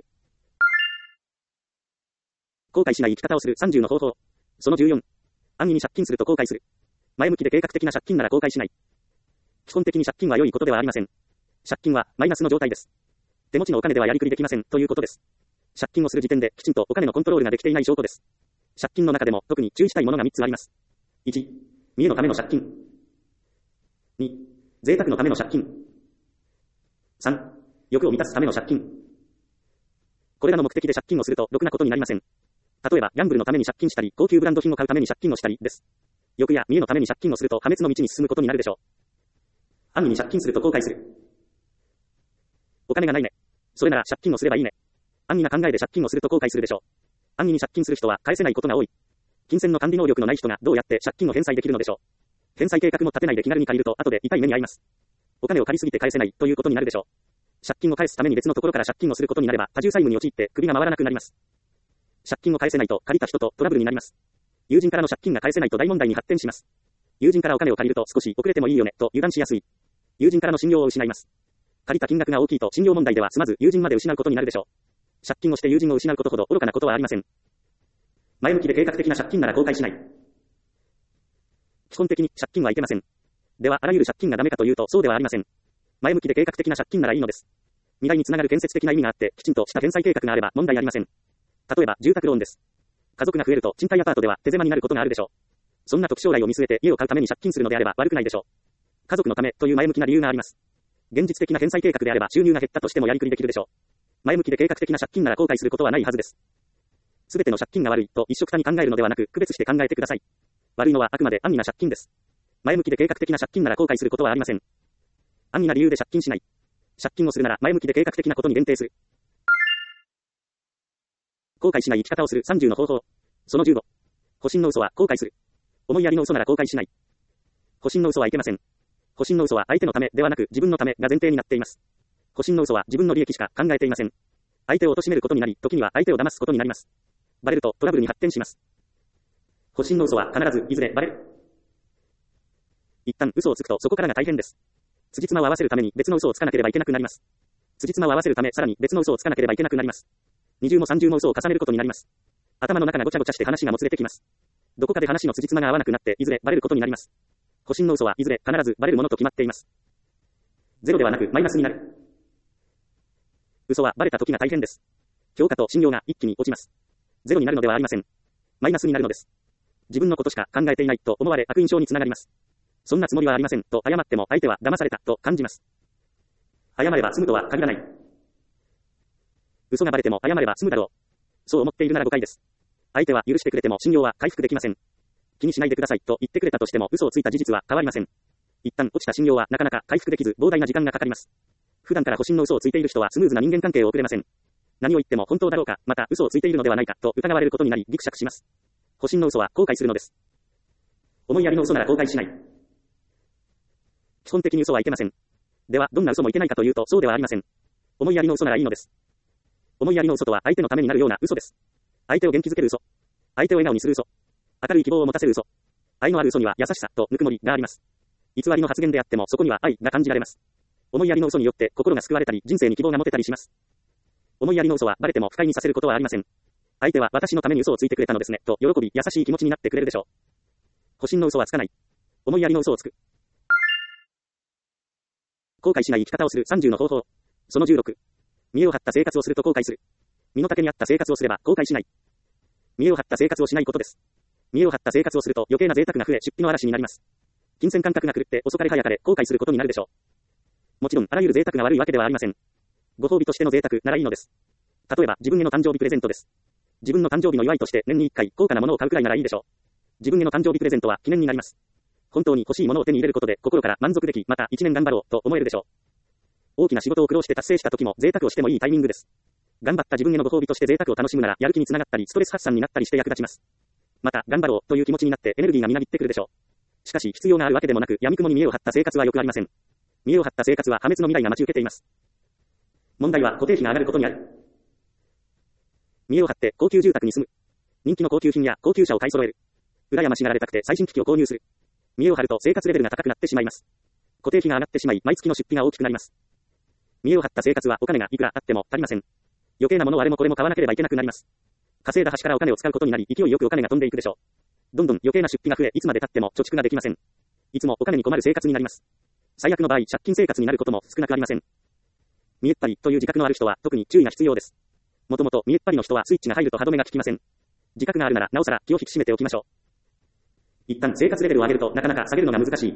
S1: 後悔しない生き方をする30の方法。その14。安易に借金すると後悔する。前向きで計画的な借金なら後悔しない。基本的に借金は良いことではありません。借金はマイナスの状態です。手持ちのお金ではやりくりできませんということです。借金をする時点できちんとお金のコントロールができていない証拠です。借金の中でも特に注意したいものが3つあります。1、見栄のための借金。2、贅沢のための借金。3、欲を満たすための借金。これらの目的で借金をするとろくなことになりません。例えば、ギャンブルのために借金したり、高級ブランド品を買うために借金をしたりです。欲や見栄のために借金をすると破滅の道に進むことになるでしょう。安易に借金すると後悔する。お金がないね。それなら借金をすればいいね。安易な考えで借金をすると後悔するでしょう。安易に借金する人は返せないことが多い。金銭の管理能力のない人がどうやって借金を返済できるのでしょう。返済計画も立てないで気軽に借りると後で痛い目に遭います。お金を借りすぎて返せないということになるでしょう。借金を返すために別のところから借金をすることになれば多重債務に陥って首が回らなくなります。借金を返せないと借りた人とトラブルになります。友人からの借金が返せないと大問題に発展します。友人からお金を借りると少し遅れてもいいよねと油断しやすい。友人からの信用を失います。借りた金額が大きいと信用問題では済まず友人まで失うことになるでしょう。借金をして友人を失うことほど愚かなことはありません。前向きで計画的な借金なら後悔しない。基本的に借金はいけません。ではあらゆる借金がダメかというとそうではありません。前向きで計画的な借金ならいいのです。未来につながる建設的な意味があってきちんとした返済計画があれば問題ありません。例えば住宅ローンです。家族が増えると賃貸アパートでは手狭になることがあるでしょう。そんな時将来を見据えて家を買うために借金するのであれば悪くないでしょう。家族のためという前向きな理由があります。現実的な返済計画であれば収入が減ったとしてもやりくりできるでしょう。前向きで計画的な借金なら後悔することはないはずです。すべての借金が悪いと一緒くたに考えるのではなく区別して考えてください。悪いのはあくまで安易な借金です。前向きで計画的な借金なら後悔することはありません。安易な理由で借金しない。借金をするなら前向きで計画的なことに限定する。後悔しない生き方をする30の方法。その15。保身の嘘は後悔する。思いやりの嘘なら後悔しない。保身の嘘はいけません。保身の嘘は相手のためではなく自分のためが前提になっています。保身の嘘は自分の利益しか考えていません。相手を貶めることになり、時には相手を騙すことになります。バレるとトラブルに発展します。保身の嘘は必ずいずれバレる。一旦嘘をつくとそこからが大変です。辻褄を合わせるために別の嘘をつかなければいけなくなります。辻褄を合わせるためさらに別の嘘をつかなければいけなくなります。二重も三重も嘘を重ねることになります。頭の中がごちゃごちゃして話がもつれてきます。どこかで話の辻褄が合わなくなっていずれバレることになります。保身の嘘はいずれ必ずバレるものと決まっています。ゼロではなくマイナスになる。嘘はバレた時が大変です。評価と信用が一気に落ちます。ゼロになるのではありません。マイナスになるのです。自分のことしか考えていないと思われ悪印象につながります。そんなつもりはありませんと謝っても相手は騙されたと感じます。謝れば済むとは限らない。嘘がバレても謝れば済むだろう。そう思っているなら誤解です。相手は許してくれても信用は回復できません。気にしないでくださいと言ってくれたとしても嘘をついた事実は変わりません。一旦落ちた信用はなかなか回復できず膨大な時間がかかります。普段から保身の嘘をついている人はスムーズな人間関係を送れません。何を言っても本当だろうか、また嘘をついているのではないかと疑われることになりギクシャクします。保身の嘘は後悔するのです。思いやりの嘘なら後悔しない。基本的に嘘はいけません。ではどんな嘘もいけないかというとそうではありません。思いやりの嘘ならいいのです。思いやりの嘘とは相手のためになるような嘘です。相手を元気づける嘘。相手を笑顔にする嘘。明るい希望を持たせる嘘。愛のある嘘には優しさとぬくもりがあります。偽りの発言であってもそこには愛が感じられます。思いやりの嘘によって心が救われたり人生に希望が持てたりします。思いやりの嘘はバレても不快にさせることはありません。相手は私のために嘘をついてくれたのですねと喜び優しい気持ちになってくれるでしょう。保身の嘘はつかない。思いやりの嘘をつく。後悔しない生き方をする30の方法。その16。見栄を張った生活をすると後悔する。身の丈に合った生活をすれば後悔しない。見栄を張った生活をしないことです。見栄を張った生活をすると余計な贅沢が増え出費の嵐になります。金銭感覚が狂って遅かれ早かれ後悔することになるでしょう。 もちろん、あらゆる贅沢が悪いわけではありません。ご褒美としての贅沢ならいいのです。例えば、自分への誕生日プレゼントです。自分の誕生日の祝いとして年に1回高価なものを買うくらいならいいでしょう。自分への誕生日プレゼントは記念になります。本当に欲しいものを手に入れることで心から満足でき、また1年頑張ろうと思えるでしょう。大きな仕事を苦労して達成した時も贅沢をしてもいいタイミングです。頑張った自分へのご褒美として贅沢を楽しむならやる気につながったりストレス発散になったりして役立ちます。また、頑張ろうという気持ちになってエネルギーがみなぎってくるでしょう。しかし、必要があるわけでもなく、闇雲に見栄を張った生活はよくありません。見栄を張った生活は破滅の未来が待ち受けています。問題は固定費が上がることにある。見栄を張って高級住宅に住む。人気の高級品や高級車を買い揃える。羨ましがられたくて最新機器を購入する。見栄を張ると生活レベルが高くなってしまいます。固定費が上がってしまい、毎月の出費が大きくなります。見栄を張った生活はお金がいくらあっても足りません。余計なものをあれもこれも買わなければいけなくなります。稼いだ端からお金を使うことになり、勢いよくお金が飛んでいくでしょう。どんどん余計な出費が増え、いつまで経っても貯蓄ができません。いつもお金に困る生活になります。最悪の場合、借金生活になることも少なくありません。見えっ張りという自覚のある人は特に注意が必要です。もともと見えっ張りの人はスイッチが入ると歯止めが効きません。自覚があるならなおさら気を引き締めておきましょう。一旦生活レベルを上げるとなかなか下げるのが難しい。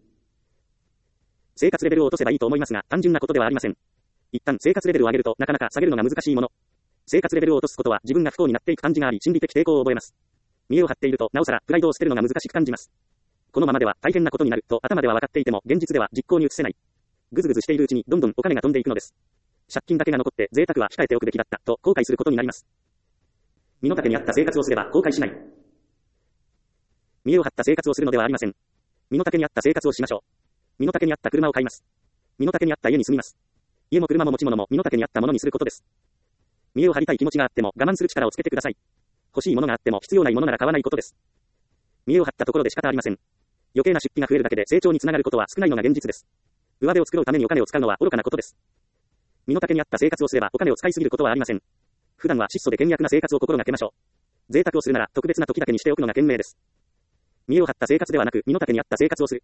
S1: 生活レベルを落とせばいいと思いますが、単純なことではありません。一旦生活レベルを上げるとなかなか下げるのが難しいもの。生活レベルを落とすことは自分が不幸になっていく感じがあり、心理的抵抗を覚えます。見栄を張っているとなおさらプライドを捨てるのが難しく感じます。このままでは大変なことになると頭では分かっていても現実では実行に移せない。ぐずぐずしているうちにどんどんお金が飛んでいくのです。借金だけが残って贅沢は控えておくべきだったと後悔することになります。身の丈に合った生活をすれば後悔しない。見栄を張った生活をするのではありません。身の丈に合った生活をしましょう。身の丈に合った車を買います。身の丈に合った家に住みます。家も車も持ち物も身の丈に合ったものにすることです。見栄を張りたい気持ちがあっても我慢する力をつけてください。欲しいものがあっても必要ないものなら買わないことです。見栄を張ったところで仕方ありません。余計な出費が増えるだけで成長につながることは少ないのが現実です。上辺を作ろうためにお金を使うのは愚かなことです。身の丈に合った生活をすればお金を使いすぎることはありません。普段は質素で倹約な生活を心がけましょう。贅沢をするなら特別な時だけにしておくのが賢明です。見栄を張った生活ではなく身の丈に合った生活をする。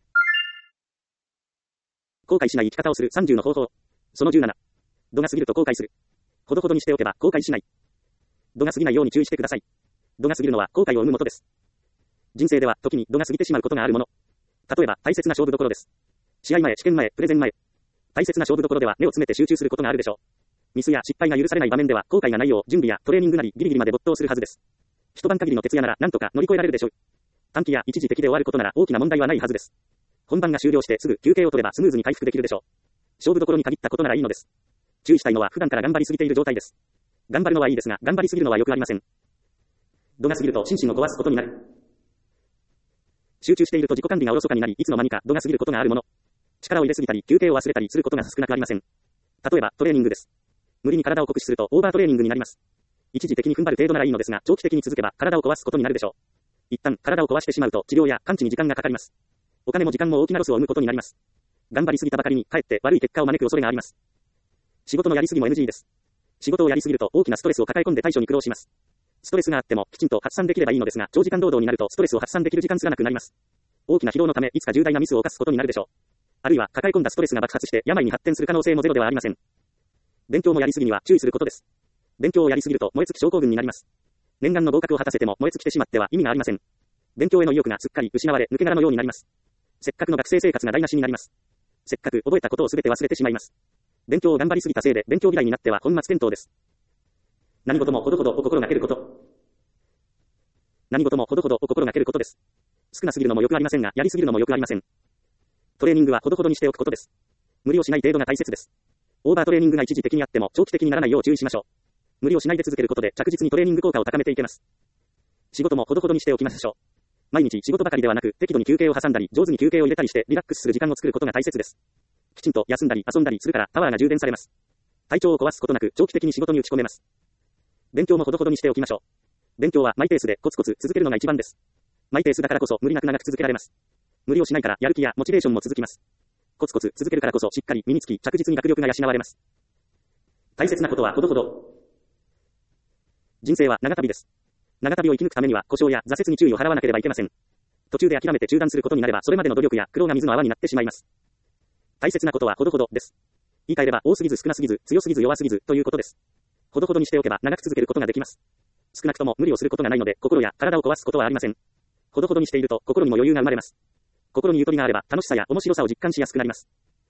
S1: 後悔しない生き方をする30の方法。その17。度が過ぎると後悔する。ほどほどにしておけば後悔しない。度が過ぎないように注意してください。度が過ぎるのは後悔を生むもとです。人生では時に度が過ぎてしまうことがあるもの。例えば大切な勝負どころです。試合前、試験前、プレゼン前。大切な勝負どころでは目を詰めて集中することがあるでしょう。ミスや失敗が許されない場面では後悔がないよう準備やトレーニングなりギリギリまで没頭するはずです。一晩限りの徹夜ならなんとか乗り越えられるでしょう。短期や一時的で終わることなら大きな問題はないはずです。本番が終了してすぐ休憩を取ればスムーズに回復できるでしょう。勝負どころに限ったことならいいのです。注意したいのは普段から頑張りすぎている状態です。頑張るのはいいですが、頑張りすぎるのは良くありません。度が過ぎると心身を壊すことになる。集中していると自己管理がおろそかになり、いつの間にか度が過ぎることがあるもの。力を入れすぎたり、休憩を忘れたりすることが少なくありません。例えば、トレーニングです。無理に体を酷使するとオーバートレーニングになります。一時的に踏ん張る程度ならいいのですが、長期的に続けば体を壊すことになるでしょう。一旦体を壊してしまうと治療や完治に時間がかかります。お金も時間も大きなロスを生むことになります。頑張りすぎたばかりに、かえって悪い結果を招く恐れがあります。仕事のやりすぎも NG です。仕事をやりすぎると大きなストレスを抱え込んで対処に苦労します。ストレスがあってもきちんと発散できればいいのですが、長時間労働になるとストレスを発散できる時間すらなくなります。大きな疲労のためいつか重大なミスを犯すことになるでしょう。あるいは抱え込んだストレスが爆発して病に発展する可能性もゼロではありません。勉強もやりすぎには注意することです。勉強をやりすぎると燃え尽き症候群になります。念願の合格を果たせても燃え尽きてしまっては意味がありません。勉強への意欲がすっかり失われ抜け殻のようになります。せっかくの学生生活が台無しになります。せっかく覚えたことをすべて忘れてしまいます。勉強を頑張りすぎたせいで勉強嫌いになっては本末転倒です。何事もほどほどお心がけること。何事もほどほどお心がけることです。少なすぎるのもよくありませんが、やりすぎるのもよくありません。トレーニングはほどほどにしておくことです。無理をしない程度が大切です。オーバートレーニングが一時的にあっても長期的にならないよう注意しましょう。無理をしないで続けることで着実にトレーニング効果を高めていけます。仕事もほどほどにしておきましょう。毎日仕事ばかりではなく適度に休憩を挟んだり上手に休憩を入れたりしてリラックスする時間を作ることが大切です。きちんと休んだり遊んだりするからパワーが充電されます。体調を壊すことなく長期的に仕事に打ち込めます。勉強もほどほどにしておきましょう。勉強はマイペースでコツコツ続けるのが一番です。マイペースだからこそ無理なく長く続けられます。無理をしないからやる気やモチベーションも続きます。コツコツ続けるからこそしっかり身につき着実に学力が養われます。大切なことはほどほど。人生は長旅です。長旅を生き抜くためには故障や挫折に注意を払わなければいけません。途中で諦めて中断することになればそれまでの努力や苦労が水の泡になってしまいます。大切なことはほどほどです。言い換えれば多すぎず少なすぎず強すぎず弱すぎずということです。ほどほどにしておけば長く続けることができます。少なくとも無理をすることがないので心や体を壊すことはありません。ほどほどにしていると心にも余裕が生まれます。心にゆとりがあれば楽しさや面白さを実感しやすくなります。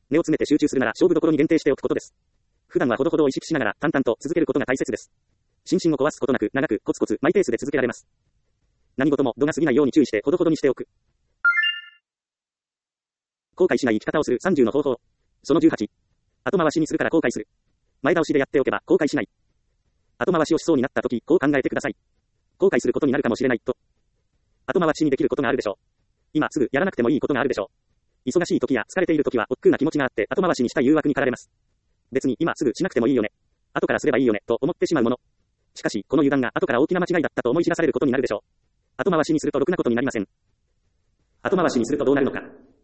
S1: 根を詰めて集中するなら勝負どころに限定しておくことです。普段はほどほどを意識しながら淡々と続けることが大切です。心身を壊すことなく長くコツコツマイペースで続けられます。何事も度が過ぎないように注意してほどほどにしておく。後悔しない生き方をする30の方法。その18。後回しにするから後悔する。前倒しでやっておけば後悔しない。後回しをしそうになった時、こう考えてください。後悔することになるかもしれないと。後回しにできることがあるでしょう。今すぐやらなくてもいいことがあるでしょう。忙しい時や疲れている時は億劫な気持ちがあって後回しにした誘惑に駆られます。別に今すぐしなくてもいいよね。後からすればいいよね、と思ってしまうもの。しかし、この油断が後から大きな間違いだったと思い知らされることになるでしょう。後回しにするとろくなことになりません。後回しにするとどうなるのか。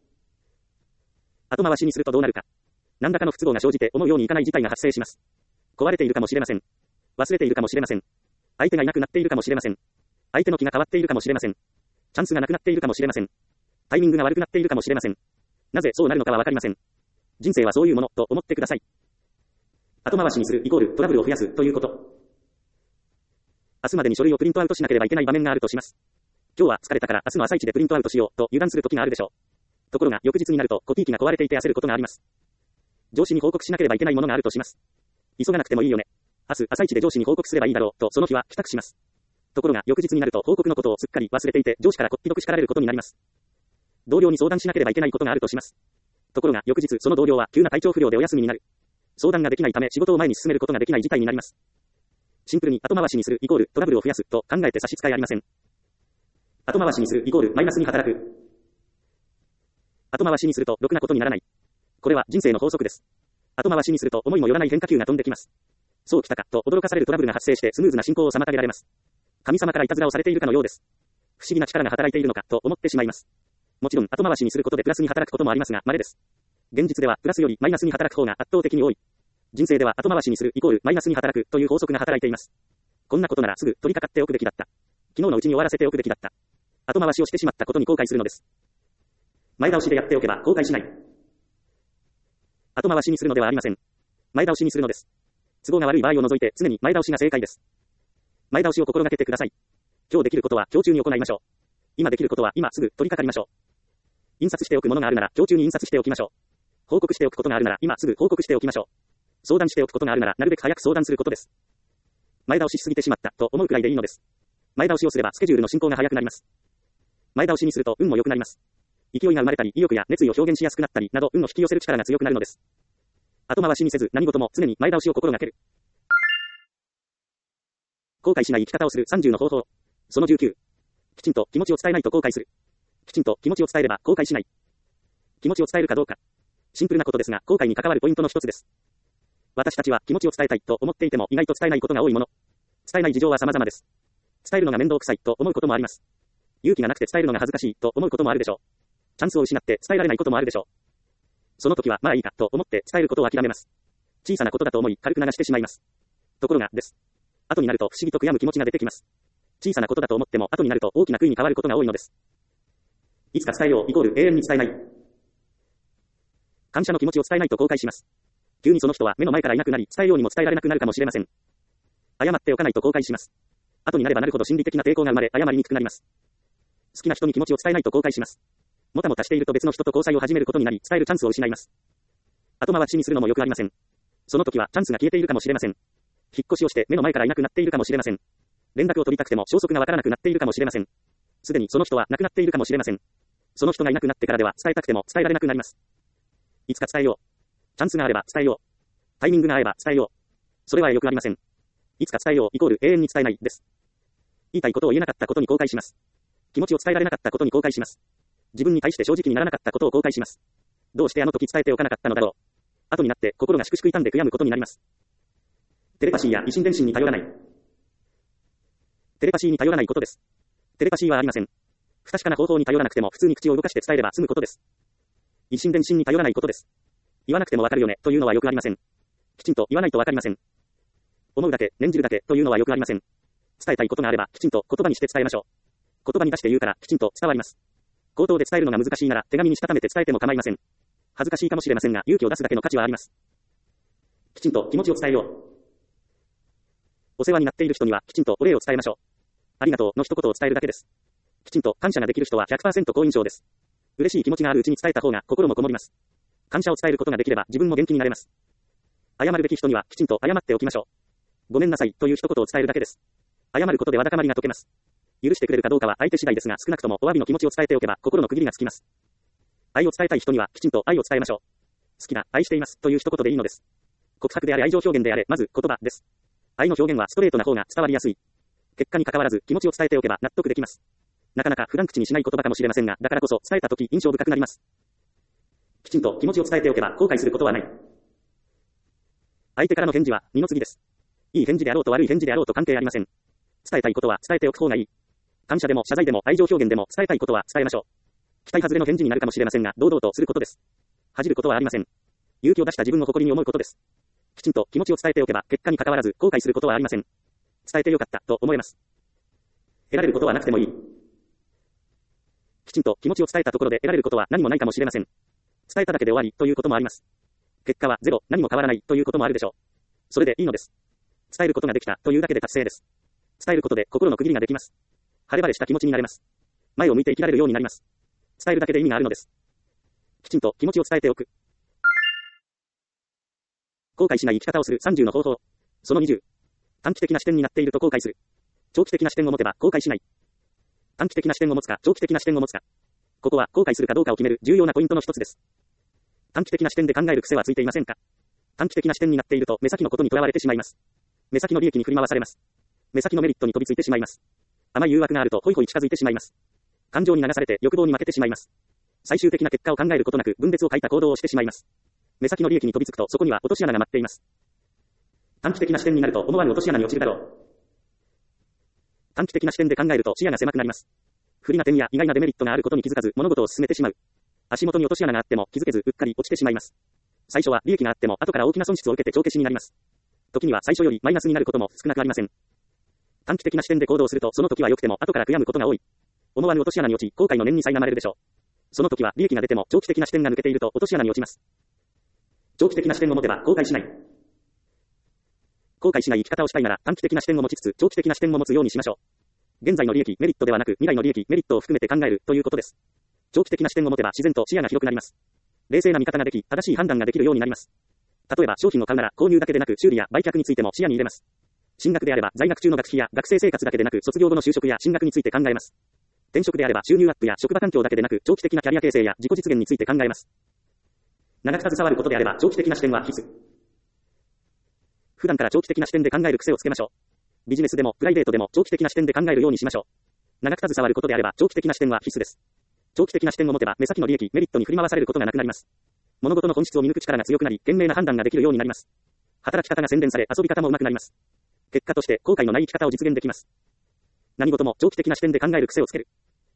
S1: 後回しにするとどうなるか。何らかの不都合が生じて思うようにいかない事態が発生します。壊れているかもしれません。忘れているかもしれません。相手がいなくなっているかもしれません。相手の気が変わっているかもしれません。チャンスがなくなっているかもしれません。タイミングが悪くなっているかもしれません。なぜそうなるのかはわかりません。人生はそういうものと思ってください。後回しにするイコールトラブルを増やすということ。明日までに書類をプリントアウトしなければいけない場面があるとします。今日は疲れたから明日の朝一でプリントアウトしようと油断する時があるでしょう。ところが翌日になるとコピー機が壊れていて焦ることがあります。上司に報告しなければいけないものがあるとします。急がなくてもいいよね。明日朝一で上司に報告すればいいだろうとその日は帰宅します。ところが翌日になると報告のことをすっかり忘れていて上司からこっぴどく叱られることになります。同僚に相談しなければいけないことがあるとします。ところが翌日その同僚は急な体調不良でお休みになる。相談ができないため仕事を前に進めることができない事態になります。シンプルに後回しにするイコールトラブルを増やすと考えて差し支えありません。後回しにするイコールマイナスに働く。後回しにするとろくなことにならない。これは人生の法則です。後回しにすると思いもよらない変化球が飛んできます。そうきたかと驚かされるトラブルが発生してスムーズな進行を妨げられます。神様からいたずらをされているかのようです。不思議な力が働いているのかと思ってしまいます。もちろん後回しにすることでプラスに働くこともありますが稀です。現実ではプラスよりマイナスに働く方が圧倒的に多い。人生では後回しにするイコールマイナスに働くという法則が働いています。こんなことならすぐ取り掛かっておくべきだった。昨日のうちに終わらせておくべきだった。後回しをしてしまったことに後悔するのです。前倒しでやっておけば後悔しない。後回しにするのではありません。前倒しにするのです。都合が悪い場合を除いて常に前倒しが正解です。前倒しを心がけてください。今日できることは今日中に行いましょう。今できることは今すぐ取り掛かりましょう。印刷しておくものがあるなら今日中に印刷しておきましょう。報告しておくことがあるなら今すぐ報告しておきましょう。相談しておくことがあるならなるべく早く相談することです。前倒ししすぎてしまったと思うくらいでいいのです。前倒しをすればスケジュールの進行が早くなります。前倒しにすると運も良くなります。勢いが生まれたり意欲や熱意を表現しやすくなったりなど運を引き寄せる力が強くなるのです。後回しにせず何事も常に前倒しを心がける。後悔しない生き方をする30の方法。その19。きちんと気持ちを伝えないと後悔する。きちんと気持ちを伝えれば後悔しない。気持ちを伝えるかどうか。シンプルなことですが後悔に関わるポイントの一つです。私たちは気持ちを伝えたいと思っていても意外と伝えないことが多いもの。伝えない事情は様々です。伝えるのが面倒くさいと思うこともあります。勇気がなくて伝えるのが恥ずかしいと思うこともあるでしょう。チャンスを失って伝えられないこともあるでしょう。その時はまあいいかと思って伝えることを諦めます。小さなことだと思い軽く流してしまいます。ところがです。後になると不思議と悔やむ気持ちが出てきます。小さなことだと思っても後になると大きな悔いに変わることが多いのです。いつか伝えようイコール永遠に伝えない。感謝の気持ちを伝えないと後悔します。急にその人は目の前からいなくなり伝えようにも伝えられなくなるかもしれません。謝っておかないと後悔します。後になればなるほど心理的な抵抗が生まれ謝りにくくなります。好きな人に気持ちを伝えないと後悔します。もたもたしていると別の人と交際を始めることになり伝えるチャンスを失います。後回しにするのもよくありません。その時はチャンスが消えているかもしれません。引っ越しをして目の前からいなくなっているかもしれません。連絡を取りたくても消息がわからなくなっているかもしれません。すでにその人は亡くなっているかもしれません。その人がいなくなってからでは伝えたくても伝えられなくなります。いつか伝えよう。チャンスがあれば伝えよう。タイミングが合えば伝えよう。それはよくありません。いつか伝えようイコール永遠に伝えないです。言いたいことを言えなかったことに後悔します。気持ちを伝えられなかったことに後悔します。自分に対して正直にならなかったことを後悔します。どうしてあの時伝えておかなかったのだろう。後になって心がしくしく痛んで悔やむことになります。テレパシーや異心伝心に頼らない。テレパシーに頼らないことです。テレパシーはありません。不確かな方法に頼らなくても普通に口を動かして伝えれば済むことです。異心伝心に頼らないことです。言わなくてもわかるよねというのはよくありません。きちんと言わないとわかりません。思うだけ、念じるだけというのはよくありません。伝えたいことがあればきちんと言葉にして伝えましょう。言葉に出して言うからきちんと伝わります。口頭で伝えるのが難しいなら手紙にしたためて伝えても構いません。恥ずかしいかもしれませんが勇気を出すだけの価値はあります。きちんと気持ちを伝えよう。お世話になっている人にはきちんとお礼を伝えましょう。ありがとうの一言を伝えるだけです。きちんと感謝ができる人は 100% 好印象です。嬉しい気持ちがあるうちに伝えた方が心もこもります。 感謝を伝えることができれば自分も元気になれます。謝るべき人にはきちんと謝っておきましょう。ごめんなさいという一言を伝えるだけです。謝ることでわだかまりが解けます。許してくれるかどうかは相手次第ですが、少なくともお詫びの気持ちを伝えておけば心の区切りがつきます。愛を伝えたい人にはきちんと愛を伝えましょう。好きだ、愛していますという一言でいいのです。告白であれ愛情表現であれ、まず言葉です。愛の表現はストレートな方が伝わりやすい。結果に関わらず気持ちを伝えておけば納得できます。なかなか普段口にしない言葉かもしれませんが、だからこそ伝えた時印象深くなります。きちんと気持ちを伝えておけば後悔することはない。相手からの返事は二の次です。いい返事であろうと悪い返事であろうと関係ありません。伝えたいことは伝えておく方がいい。感謝でも謝罪でも愛情表現でも伝えたいことは伝えましょう。期待外れの返事になるかもしれませんが、堂々とすることです。恥じることはありません。勇気を出した自分の誇りに思うことです。きちんと気持ちを伝えておけば結果に関わらず後悔することはありません。伝えてよかったと思えます。得られることはなくてもいい。きちんと気持ちを伝えたところで得られることは何もないかもしれません。伝えただけで終わりということもあります。結果はゼロ、何も変わらないということもあるでしょう。それでいいのです。伝えることができたというだけで達成です。伝えることで心の区切りができます。晴れ晴れした気持ちになれます。前を向いて生きられるようになります。伝えるだけで意味があるのです。きちんと気持ちを伝えておく。後悔しない生き方をする30の方法。その20。短期的な視点になっていると後悔する。長期的な視点を持てば後悔しない。短期的な視点を持つか、長期的な視点を持つか。ここは後悔するかどうかを決める重要なポイントの一つです。短期的な視点で考える癖はついていませんか？短期的な視点になっていると目先のことにとらわれてしまいます。目先の利益に振り回されます。目先のメリットに飛びついてしまいます。甘い誘惑があるとホイホイ近づいてしまいます。感情に流されて欲望に負けてしまいます。最終的な結果を考えることなく分別を欠いた行動をしてしまいます。目先の利益に飛びつくとそこには落とし穴が待っています。短期的な視点になると思わぬ落とし穴に落ちるだろう。短期的な視点で考えると視野が狭くなります。不利な点や意外なデメリットがあることに気づかず物事を進めてしまう。足元に落とし穴があっても気づけずうっかり落ちてしまいます。最初は利益があっても後から大きな損失を受けて帳消しになります。時には最初よりマイナスになることも少なくありません。短期的な視点で行動するとその時は良くても後から悔やむことが多い。思わぬ落とし穴に落ち後悔の念に苛まれるでしょう。その時は利益が出ても長期的な視点が抜けていると落とし穴に落ちます。長期的な視点を持てば後悔しない。後悔しない生き方をしたいなら短期的な視点を持ちつつ長期的な視点を持つようにしましょう。現在の利益、メリットではなく未来の利益、メリットを含めて考えるということです。長期的な視点を持てば自然と視野が広くなります。冷静な見方ができ、正しい判断ができるようになります。例えば商品を買うなら購入だけでなく修理や売却についても視野に入れます。進学であれば在学中の学費や学生生活だけでなく卒業後の就職や進学について考えます。転職であれば収入アップや職場環境だけでなく長期的なキャリア形成や自己実現について考えます。長く携わることであれば長期的な視点は必須。普段から長期的な視点で考える癖をつけましょう。ビジネスでもプライベートでも長期的な視点で考えるようにしましょう。長く携わることであれば長期的な視点は必須です。長期的な視点を持てば目先の利益、メリットに振り回されることがなくなります。物事の本質を見抜く力が強くなり、賢明な判断ができるようになります。働き方が洗練され、遊び方も上手くなります。結果として後悔のない生き方を実現できます。何事も長期的な視点で考える癖をつける。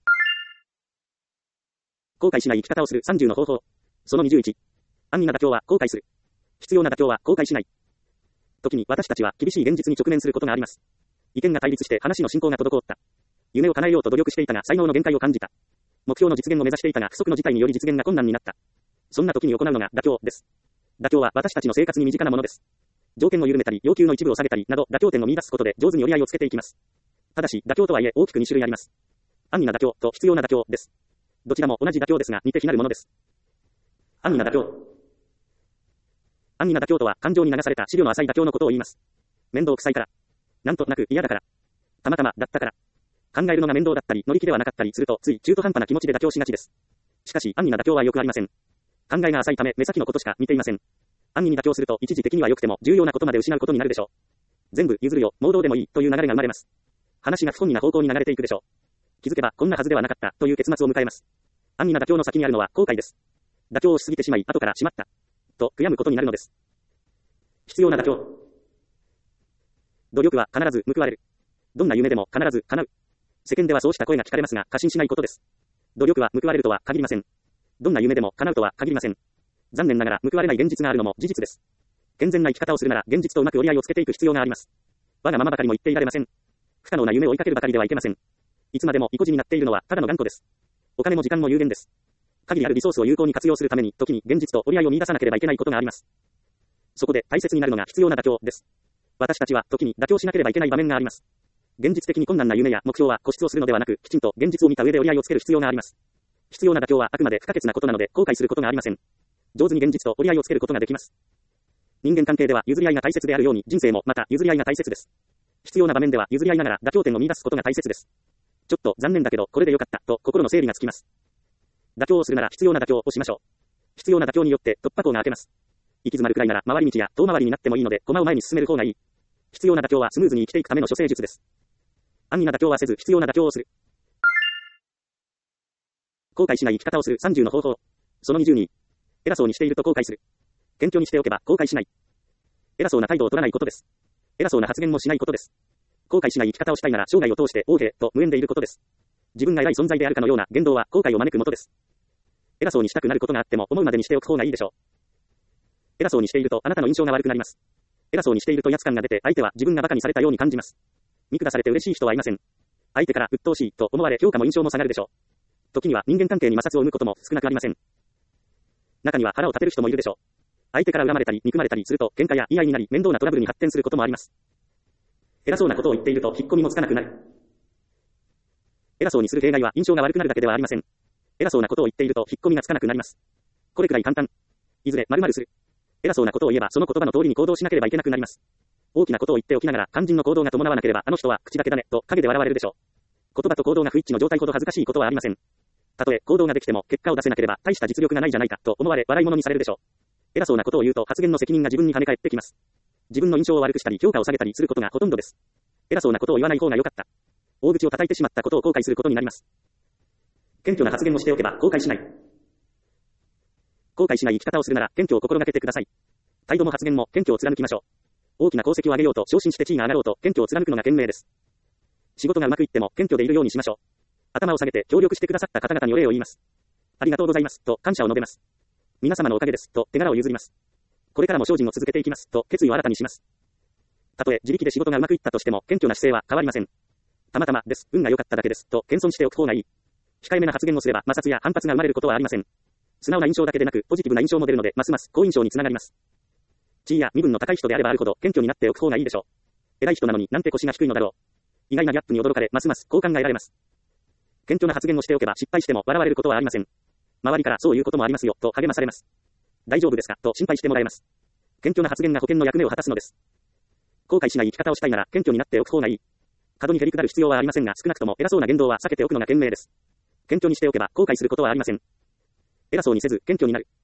S1: 後悔しない生き方をする30の方法。その21。安易な妥協は後悔する。必要な妥協は後悔しない。時に私たちは厳しい現実に直面することがあります。意見が対立して話の進行が滞った。夢を叶えようと努力していたが才能の限界を感じた。目標の実現を目指していたが不測の事態により実現が困難になった。そんな時に行うのが妥協です。妥協は私たちの生活に身近なものです。条件を緩めたり、要求の一部を下げたりなど妥協点を見出すことで上手に折り合いをつけていきます。ただし、妥協とはいえ大きく2種類あります。安易な妥協と必要な妥協です。どちらも同じ妥協ですが似て非なるものです。安易な妥協。安易な妥協とは感情に流された思慮の浅い妥協のことを言います。面倒くさいから。なんとなく嫌だから。たまたまだったから。考えるのが面倒だったり乗り気ではなかったりするとつい中途半端な気持ちで妥協しがちです。しかし安易な妥協はよくありません。考えが浅いため目先のことしか見ていません。安易に妥協すると一時的には良くても重要なことまで失うことになるでしょう。全部譲るよ、もうどうでもいいという流れが生まれます。話が不本意な方向に流れていくでしょう。気づけばこんなはずではなかったという結末を迎えます。安易な妥協の先にあるのは後悔です。妥協をしすぎてしまい後からしまったと悔やむことになるのです。必要な妥協。努力は必ず報われる。どんな夢でも必ず叶う。世間ではそうした声が聞かれますが過信しないことです。努力は報われるとは限りません。どんな夢でも叶うとは限りません。残念ながら報われない現実があるのも事実です。健全な生き方をするなら現実とうまく折り合いをつけていく必要があります。わがままばかりも言っていられません。不可能な夢を追いかけるばかりではいけません。いつまでも意固地になっているのはただの頑固です。お金も時間も有限です。限りあるリソースを有効に活用するために時に現実と折り合いを見出さなければいけないことがあります。そこで大切になるのが必要な妥協です。私たちは時に妥協しなければいけない場面があります。現実的に困難な夢や目標は固執をするのではなく、きちんと現実を見た上で折り合いをつける必要があります。必要な妥協はあくまで不可欠なことなので後悔することがありません。 上手に現実と折り合いをつけることができます。人間関係では譲り合いが大切であるように、人生もまた譲り合いが大切です。必要な場面では譲り合いながら妥協点を見出すことが大切です。ちょっと残念だけどこれでよかったと心の整理がつきます。妥協をするなら必要な妥協をしましょう。必要な妥協によって突破口が開けます。行き詰まるくらいなら回り道や遠回りになってもいいので駒を前に進める方がいい。必要な妥協はスムーズに生きていくための処世術です。安易な妥協はせず必要な妥協をする。後悔しない生き方をする30の方法。その20に、偉そうにしていると後悔する。謙虚にしておけば後悔しない。偉そうな態度を取らないことです。偉そうな発言もしないことです。後悔しない生き方をしたいなら生涯を通して横柄と無縁でいることです。自分が偉い存在であるかのような言動は後悔を招くもとです。偉そうにしたくなることがあっても思うまでにしておく方がいいでしょう。偉そうにしているとあなたの印象が悪くなります。偉そうにしていると威圧感が出て相手は自分が馬鹿にされたように感じます。見下されて嬉しい人はいません。相手から鬱陶しいと思われ評価も印象も下がるでしょう。時には人間関係に摩擦を生むことも少なくありません。中には腹を立てる人もいるでしょう。相手から恨まれたり憎まれたりすると喧嘩や言い合いになり面倒なトラブルに発展することもあります。偉そうなことを言っていると引っ込みもつかなくなる。偉そうにする弊害は印象が悪くなるだけではありません。偉そうなことを言っていると引っ込みがつかなくなります。これくらい簡単。いずれ〇〇する。偉そうなことを言えばその言葉の通りに行動しなければいけなくなります。大きなことを言っておきながら肝心の行動が伴わなければあの人は口だけだねと陰で笑われるでしょう。言葉と行動が不一致の状態ほど恥ずかしいことはありません。たとえ行動ができても結果を出せなければ大した実力がないじゃないかと思われ笑い物にされるでしょう。偉そうなことを言うと発言の責任が自分に跳ね返ってきます。自分の印象を悪くしたり評価を下げたりすることがほとんどです。偉そうなことを言わない方が良かった。大口を叩いてしまったことを後悔することになります。謙虚な発言をしておけば後悔しない。後悔しない生き方をするなら謙虚を心がけてください。態度も発言も謙虚を貫きましょう。大きな功績を上げようと昇進して地位が上がろうと謙虚を貫くのが賢明です。仕事がうまくいっても謙虚でいるようにしましょう。頭を下げて協力してくださった方々にお礼を言います。ありがとうございますと感謝を述べます。皆様のおかげですと手柄を譲ります。これからも精進を続けていきますと決意を新たにします。たとえ自力で仕事がうまくいったとしても謙虚な姿勢は変わりません。たまたまです、運が良かっただけですと謙遜しておく方がいい。控えめな発言をすれば摩擦や反発が生まれることはありません。素直な印象だけでなくポジティブな印象も出るのでますます好印象につながります。地位や身分の高い人であればあるほど謙虚になっておく方がいいでしょう。偉い人なのになんて腰が低いのだろう。意外なギャップに驚かれますますこう考えられます。謙虚な発言をしておけば失敗しても笑われることはありません。周りからそういうこともありますよと励まされます。大丈夫ですかと心配してもらえます。謙虚な発言が保険の役目を果たすのです。後悔しない生き方をしたいなら謙虚になっておく方がいい。過度にへりくだる必要はありませんが少なくとも偉そうな言動は避けておくのが賢明です。謙虚にしておけば後悔することはありません。偉そうにせず謙虚になる。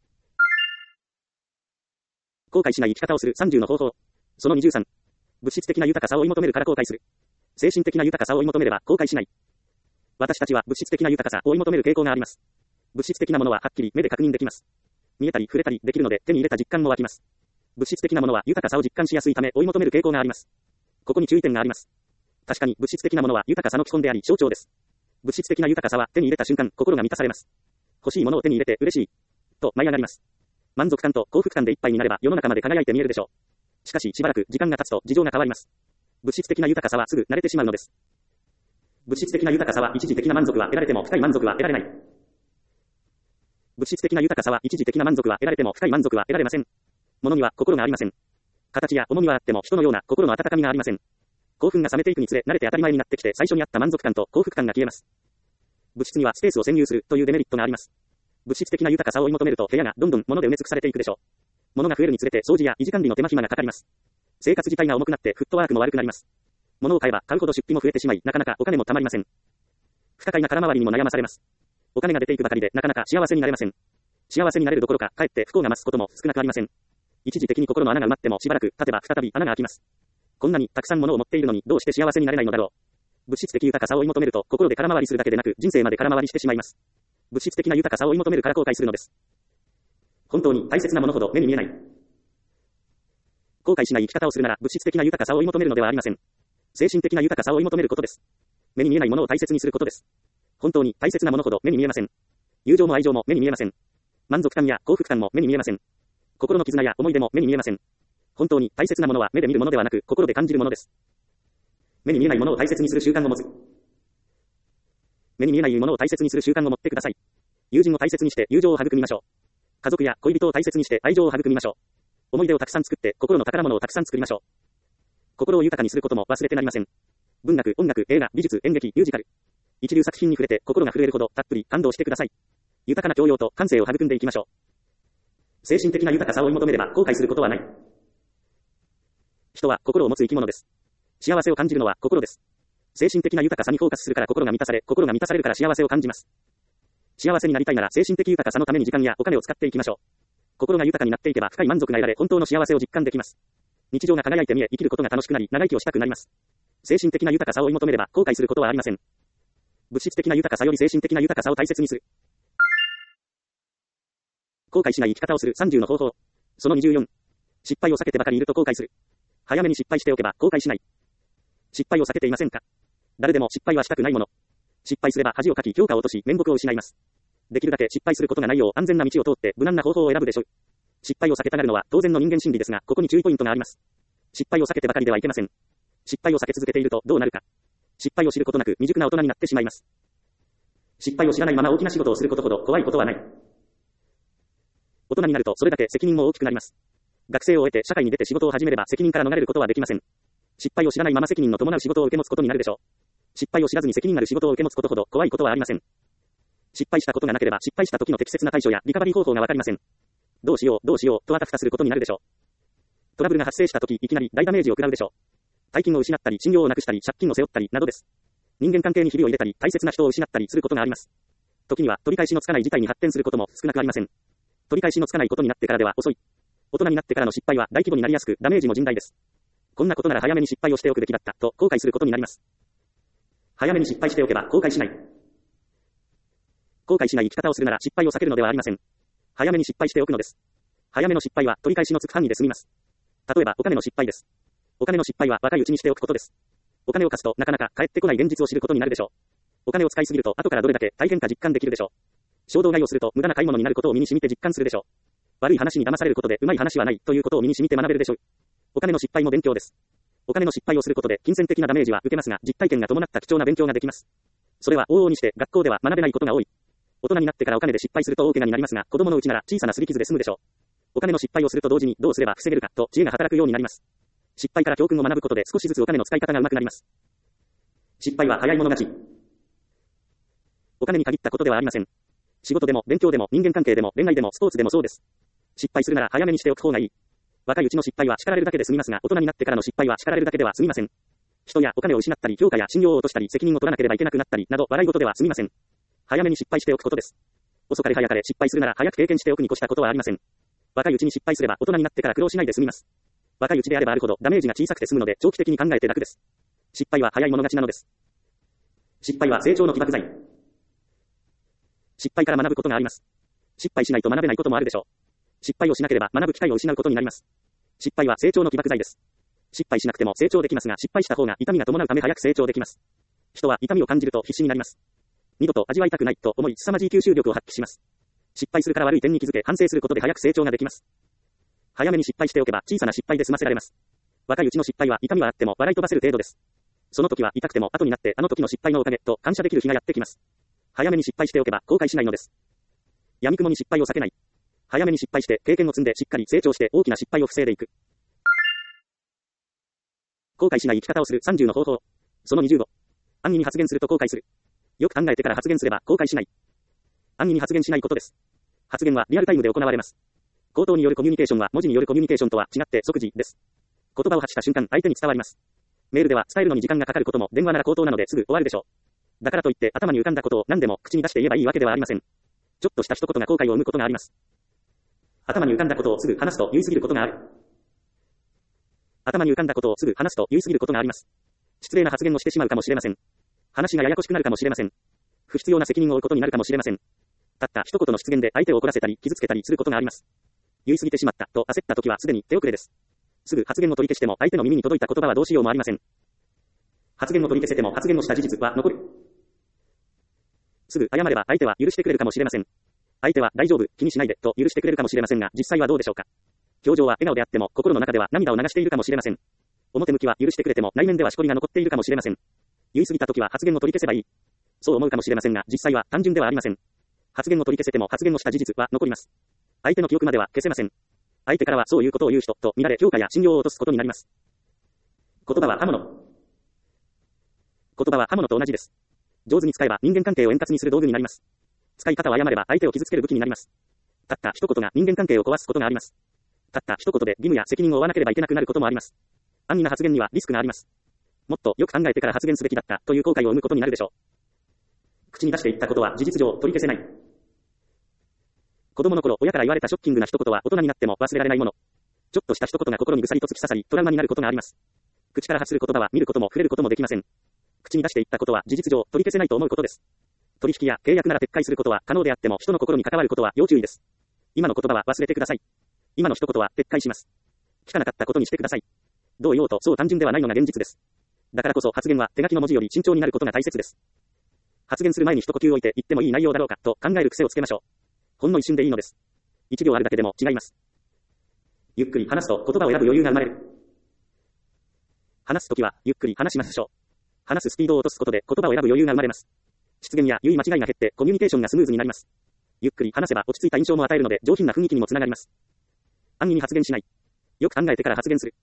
S1: 後悔しない生き方をする30の方法。その23。物質的な豊かさを追い求めるから後悔する。精神的な豊かさを追い求めれば後悔しない。私たちは物質的な豊かさを追い求める傾向があります。物質的なものははっきり目で確認できます。見えたり触れたりできるので手に入れた実感も湧きます。物質的なものは豊かさを実感しやすいため追い求める傾向があります。ここに注意点があります。確かに物質的なものは豊かさの基本であり象徴です。物質的な豊かさは手に入れた瞬間心が満たされます。欲しいものを手に入れて嬉しいと舞い上がります。満足感と幸福感でいっぱいになれば世の中まで輝いて見えるでしょう。しかししばらく時間が経つと事情が変わります。物質的な豊かさはすぐ慣れてしまうのです。物質的な豊かさは一時的な満足は得られても深い満足は得られない。物質的な豊かさは一時的な満足は得られても深い満足は得られません。物には心がありません。形や重みはあっても人のような心の温かみがありません。興奮が冷めていくにつれ慣れて当たり前になってきて最初にあった満足感と幸福感が消えます。物質にはスペースを占有するというデメリットがあります。物質的な豊かさを追い求めると部屋がどんどん物で埋め尽くされていくでしょう。物が増えるにつれて掃除や維持管理の手間暇がかかります。生活自体が重くなってフットワークも悪くなります。物を買えば買うほど出費も増えてしまいなかなかお金も貯まりません。不可解な空回りにも悩まされます。お金が出ていくばかりでなかなか幸せになれません。幸せになれるどころかかえって不幸が増すことも少なくありません。一時的に心の穴が埋まってもしばらく経てば再び穴が開きます。こんなにたくさん物を持っているのにどうして幸せになれないのだろう。物質的豊かさを追い求めると心で空回りするだけでなく人生まで空回りしてしまいます。物質的な豊かさを追い求めるから後悔するのです。本当に大切なものほど目に見えない。後悔しない生き方をするなら物質的な豊かさを追い求めるのではありません。精神的な豊かさを追い求めることです。目に見えないものを大切にすることです。本当に大切なものほど目に見えません。友情も愛情も目に見えません。満足感や幸福感も目に見えません。心の絆や思い出も目に見えません。本当に大切なものは目で見るものではなく心で感じるものです。目に見えないものを大切にする習慣を持つ。目に見えないものを大切にする習慣を持ってください。友人を大切にして友情を育みましょう。家族や恋人を大切にして愛情を育みましょう。思い出をたくさん作って心の宝物をたくさん作りましょう。心を豊かにすることも忘れてなりません。文学、音楽、映画、美術、演劇、ミュージカル。一流作品に触れて心が震えるほどたっぷり感動してください。豊かな教養と感性を育んでいきましょう。 精神的な豊かさを追い求めれば後悔することはない。人は心を持つ生き物です。幸せを感じるのは心です。精神的な豊かさにフォーカスするから心が満たされ、心が満たされるから幸せを感じます。幸せになりたいなら精神的豊かさのために時間やお金を使っていきましょう。心が豊かになっていけば深い満足が得られ、本当の幸せを実感できます。日常が輝いて見え、生きることが楽しくなり、長生きをしたくなります。精神的な豊かさを追い求めれば後悔することはありません。物質的な豊かさより精神的な豊かさを大切にする。後悔しない生き方をする30の方法。その24。失敗を避けてばかりいると後悔する。早めに失敗しておけば後悔しない。失敗を避けていませんか？誰でも失敗はしたくないもの。失敗すれば恥をかき、評価を落とし、面目を失います。できるだけ失敗することがないよう安全な道を通って無難な方法を選ぶでしょう。失敗を避けたがるのは当然の人間心理ですが、ここに注意ポイントがあります。失敗を避けてばかりではいけません。失敗を避け続けているとどうなるか。失敗を知ることなく未熟な大人になってしまいます。失敗を知らないまま大きな仕事をすることほど怖いことはない。大人になるとそれだけ責任も大きくなります。学生を終えて社会に出て仕事を始めれば責任から逃れることはできません。失敗を知らないまま責任の伴う仕事を受け持つことになるでしょう。失敗を知らずに責任ある仕事を受け持つことほど怖いことはありません。失敗したことがなければ失敗した時の適切な対処やリカバリー方法がわかりません。どうしようとあたふたすることになるでしょう。トラブルが発生した時いきなり大ダメージを食らうでしょう。大金を失ったり信用をなくしたり借金を背負ったりなどです。人間関係にひびを入れたり大切な人を失ったりすることがあります。時には取り返しのつかない事態に発展することも少なくありません。取り返しのつかないことになってからでは遅い。大人になってからの失敗は大規模になりやすくダメージも甚大です。こんなことなら早めに失敗をしておくべきだったと後悔することになります。早めに失敗しておけば後悔しない。後悔しない生き方をするなら失敗を避けるのではありません。早めに失敗しておくのです。早めの失敗は取り返しのつく範囲で済みます。例えばお金の失敗です。お金の失敗は若いうちにしておくことです。お金を貸すとなかなか返ってこない現実を知ることになるでしょう。お金を使いすぎると後からどれだけ大変か実感できるでしょう。衝動買いをすると無駄な買い物になることを身に染みて実感するでしょう。悪い話に騙されることでうまい話はないということを身に染みて学べるでしょう。お金の失敗も勉強です。お金の失敗をすることで金銭的なダメージは受けますが、実体験が伴った貴重な勉強ができます。それは往々にして学校では学べないことが多い。大人になってからお金で失敗すると大怪我になりますが、子供のうちなら小さな擦り傷で済むでしょう。お金の失敗をすると同時にどうすれば防げるかと知恵が働くようになります。失敗から教訓を学ぶことで少しずつお金の使い方が上手くなります。失敗は早い者勝ち。お金に限ったことではありません。仕事でも勉強でも人間関係でも恋愛でもスポーツでもそうです。失敗するなら早めにしておく方がいい。若いうちの失敗は叱られるだけで済みますが、大人になってからの失敗は叱られるだけでは済みません。人やお金を失ったり、評価や信用を落としたり、責任を取らなければいけなくなったりなど笑い事では済みません。早めに失敗しておくことです。遅かれ早かれ失敗するなら早く経験しておくに越したことはありません。若いうちに失敗すれば大人になってから苦労しないで済みます。若いうちであればあるほどダメージが小さくて済むので長期的に考えて楽です。失敗は早い者勝ちなのです。失敗は成長の起爆剤。失敗から学ぶことがあります。失敗しないと学べないこともあるでしょう。失敗をしなければ学ぶ機会を失うことになります。失敗は成長の起爆剤です。失敗しなくても成長できますが、失敗した方が痛みが伴うため早く成長できます。人は痛みを感じると必死になります。二度と味わいたくないと思い凄まじい吸収力を発揮します。失敗するから悪い点に気づけ反省することで早く成長ができます。早めに失敗しておけば小さな失敗で済ませられます。若いうちの失敗は痛みはあっても笑い飛ばせる程度です。その時は痛くても後になってあの時の失敗のおかげと感謝できる日がやってきます。早めに失敗しておけば後悔しないのです。闇雲に失敗を避けない。早めに失敗して経験を積んでしっかり成長して大きな失敗を防いでいく。後悔しない生き方をする30の方法。その25。安易に発言すると後悔する。よく考えてから発言すれば後悔しない。安易に発言しないことです。発言はリアルタイムで行われます。口頭によるコミュニケーションは文字によるコミュニケーションとは違って即時です。言葉を発した瞬間相手に伝わります。メールでは伝えるのに時間がかかることも電話なら口頭なのですぐ終わるでしょう。だからといって頭に浮かんだことを何でも口に出して言えばいいわけではありません。ちょっとした一言が後悔を生むことがあります。頭に浮かんだことをすぐ話すと言い過ぎることがある。頭に浮かんだことをすぐ話すと言い過ぎることがあります。失礼な発言をしてしまうかもしれません。話がややこしくなるかもしれません。不必要な責任を負うことになるかもしれません。たった一言の失言で相手を怒らせたり傷つけたりすることがあります。言い過ぎてしまったと焦った時はすでに手遅れです。すぐ発言を取り消しても相手の耳に届いた言葉はどうしようもありません。発言を取り消せても発言のした事実は残る。すぐ謝れば相手は許してくれるかもしれません。相手は大丈夫、気にしないでと許してくれるかもしれませんが、実際はどうでしょうか。表情は笑顔であっても心の中では涙を流しているかもしれません。表向きは許してくれても内面ではしこりが残っているかもしれません。言い過ぎた時は発言を取り消せばいい。そう思うかもしれませんが、実際は単純ではありません。発言を取り消せても発言のした事実は残ります。相手の記憶までは消せません。相手からはそういうことを言う人と見られ評価や信用を落とすことになります。言葉は刃物。言葉は刃物と同じです。上手に使えば人間関係を円滑にする道具になります。使い方を誤れば相手を傷つける武器になります。 たった一言が人間関係を壊すことがあります。たった一言で義務や責任を負わなければいけなくなることもあります。安易な発言にはリスクがあります。もっとよく考えてから発言すべきだったという後悔を生むことになるでしょう。口に出して言ったことは事実上取り消せない。子供の頃、親から言われたショッキングな一言は大人になっても忘れられないもの。ちょっとした一言が心にぐさりと突き刺さり、トラウマになることがあります。口から発する言葉は見ることも触れることもできません。口に出して言ったことは事実上取り消せないと思うことです。取引や契約なら撤回することは可能であっても人の心に関わることは要注意です。今の言葉は忘れてください。今の一言は撤回します。聞かなかったことにしてください。どう言おうとそう単純ではないのが現実です。だからこそ発言は手書きの文字より慎重になることが大切です。発言する前に一呼吸置いて言ってもいい内容だろうかと考える癖をつけましょう。ほんの一瞬でいいのです。一秒あるだけでも違います。ゆっくり話すと言葉を選ぶ余裕が生まれる。話すときはゆっくり話しましょう。話すスピードを落とすことで言葉を選ぶ余裕が生まれます。失言や言い間違いが減ってコミュニケーションがスムーズになります。ゆっくり話せば落ち着いた印象も与えるので上品な雰囲気にもつながります。安易に発言しない。よく考えてから発言する。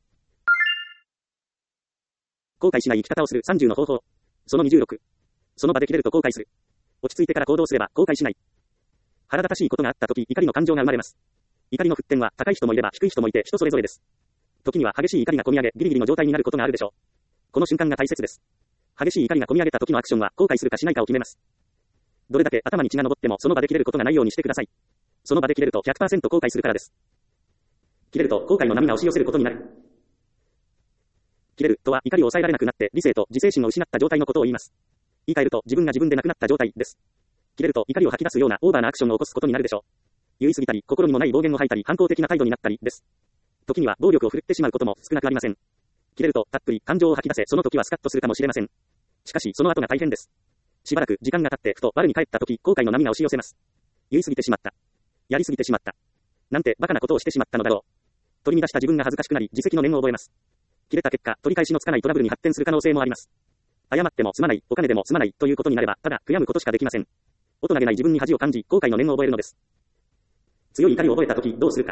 S1: 後悔しない生き方をする30の方法。その26。その場で切れると後悔する。落ち着いてから行動すれば後悔しない。腹立たしいことがあったとき怒りの感情が生まれます。怒りの沸点は高い人もいれば低い人もいて人それぞれです。時には激しい怒りが込み上げギリギリの状態になることがあるでしょう。この瞬間が大切です。激しい怒りが込み上げた時のアクションは後悔するかしないかを決めます。どれだけ頭に血が上ってもその場で切れることがないようにしてください。その場で切れると 100% 後悔するからです。切れると後悔の波が押し寄せることになる。切れるとは怒りを抑えられなくなって理性と自制心を失った状態のことを言います。言い換えると自分が自分でなくなった状態です。切れると怒りを吐き出すようなオーバーなアクションを起こすことになるでしょう。言い過ぎたり心にもない暴言を吐いたり反抗的な態度になったりです。時には暴力を振るってしまうことも少なくありません。切れるとたっぷり感情を吐き出せその時はスカッとするかもしれません。しかしその後が大変です。しばらく時間が経ってふと我に返った時後悔の波が押し寄せます。言い過ぎてしまった。やり過ぎてしまった。なんてバカなことをしてしまったのだろう。取り乱した自分が恥ずかしくなり自責の念を覚えます。切れた結果取り返しのつかないトラブルに発展する可能性もあります。謝っても済まない、お金でも済まないということになればただ悔やむことしかできません。大人げない自分に恥を感じ後悔の念を覚えるのです。強い怒りを覚えた時どうするか。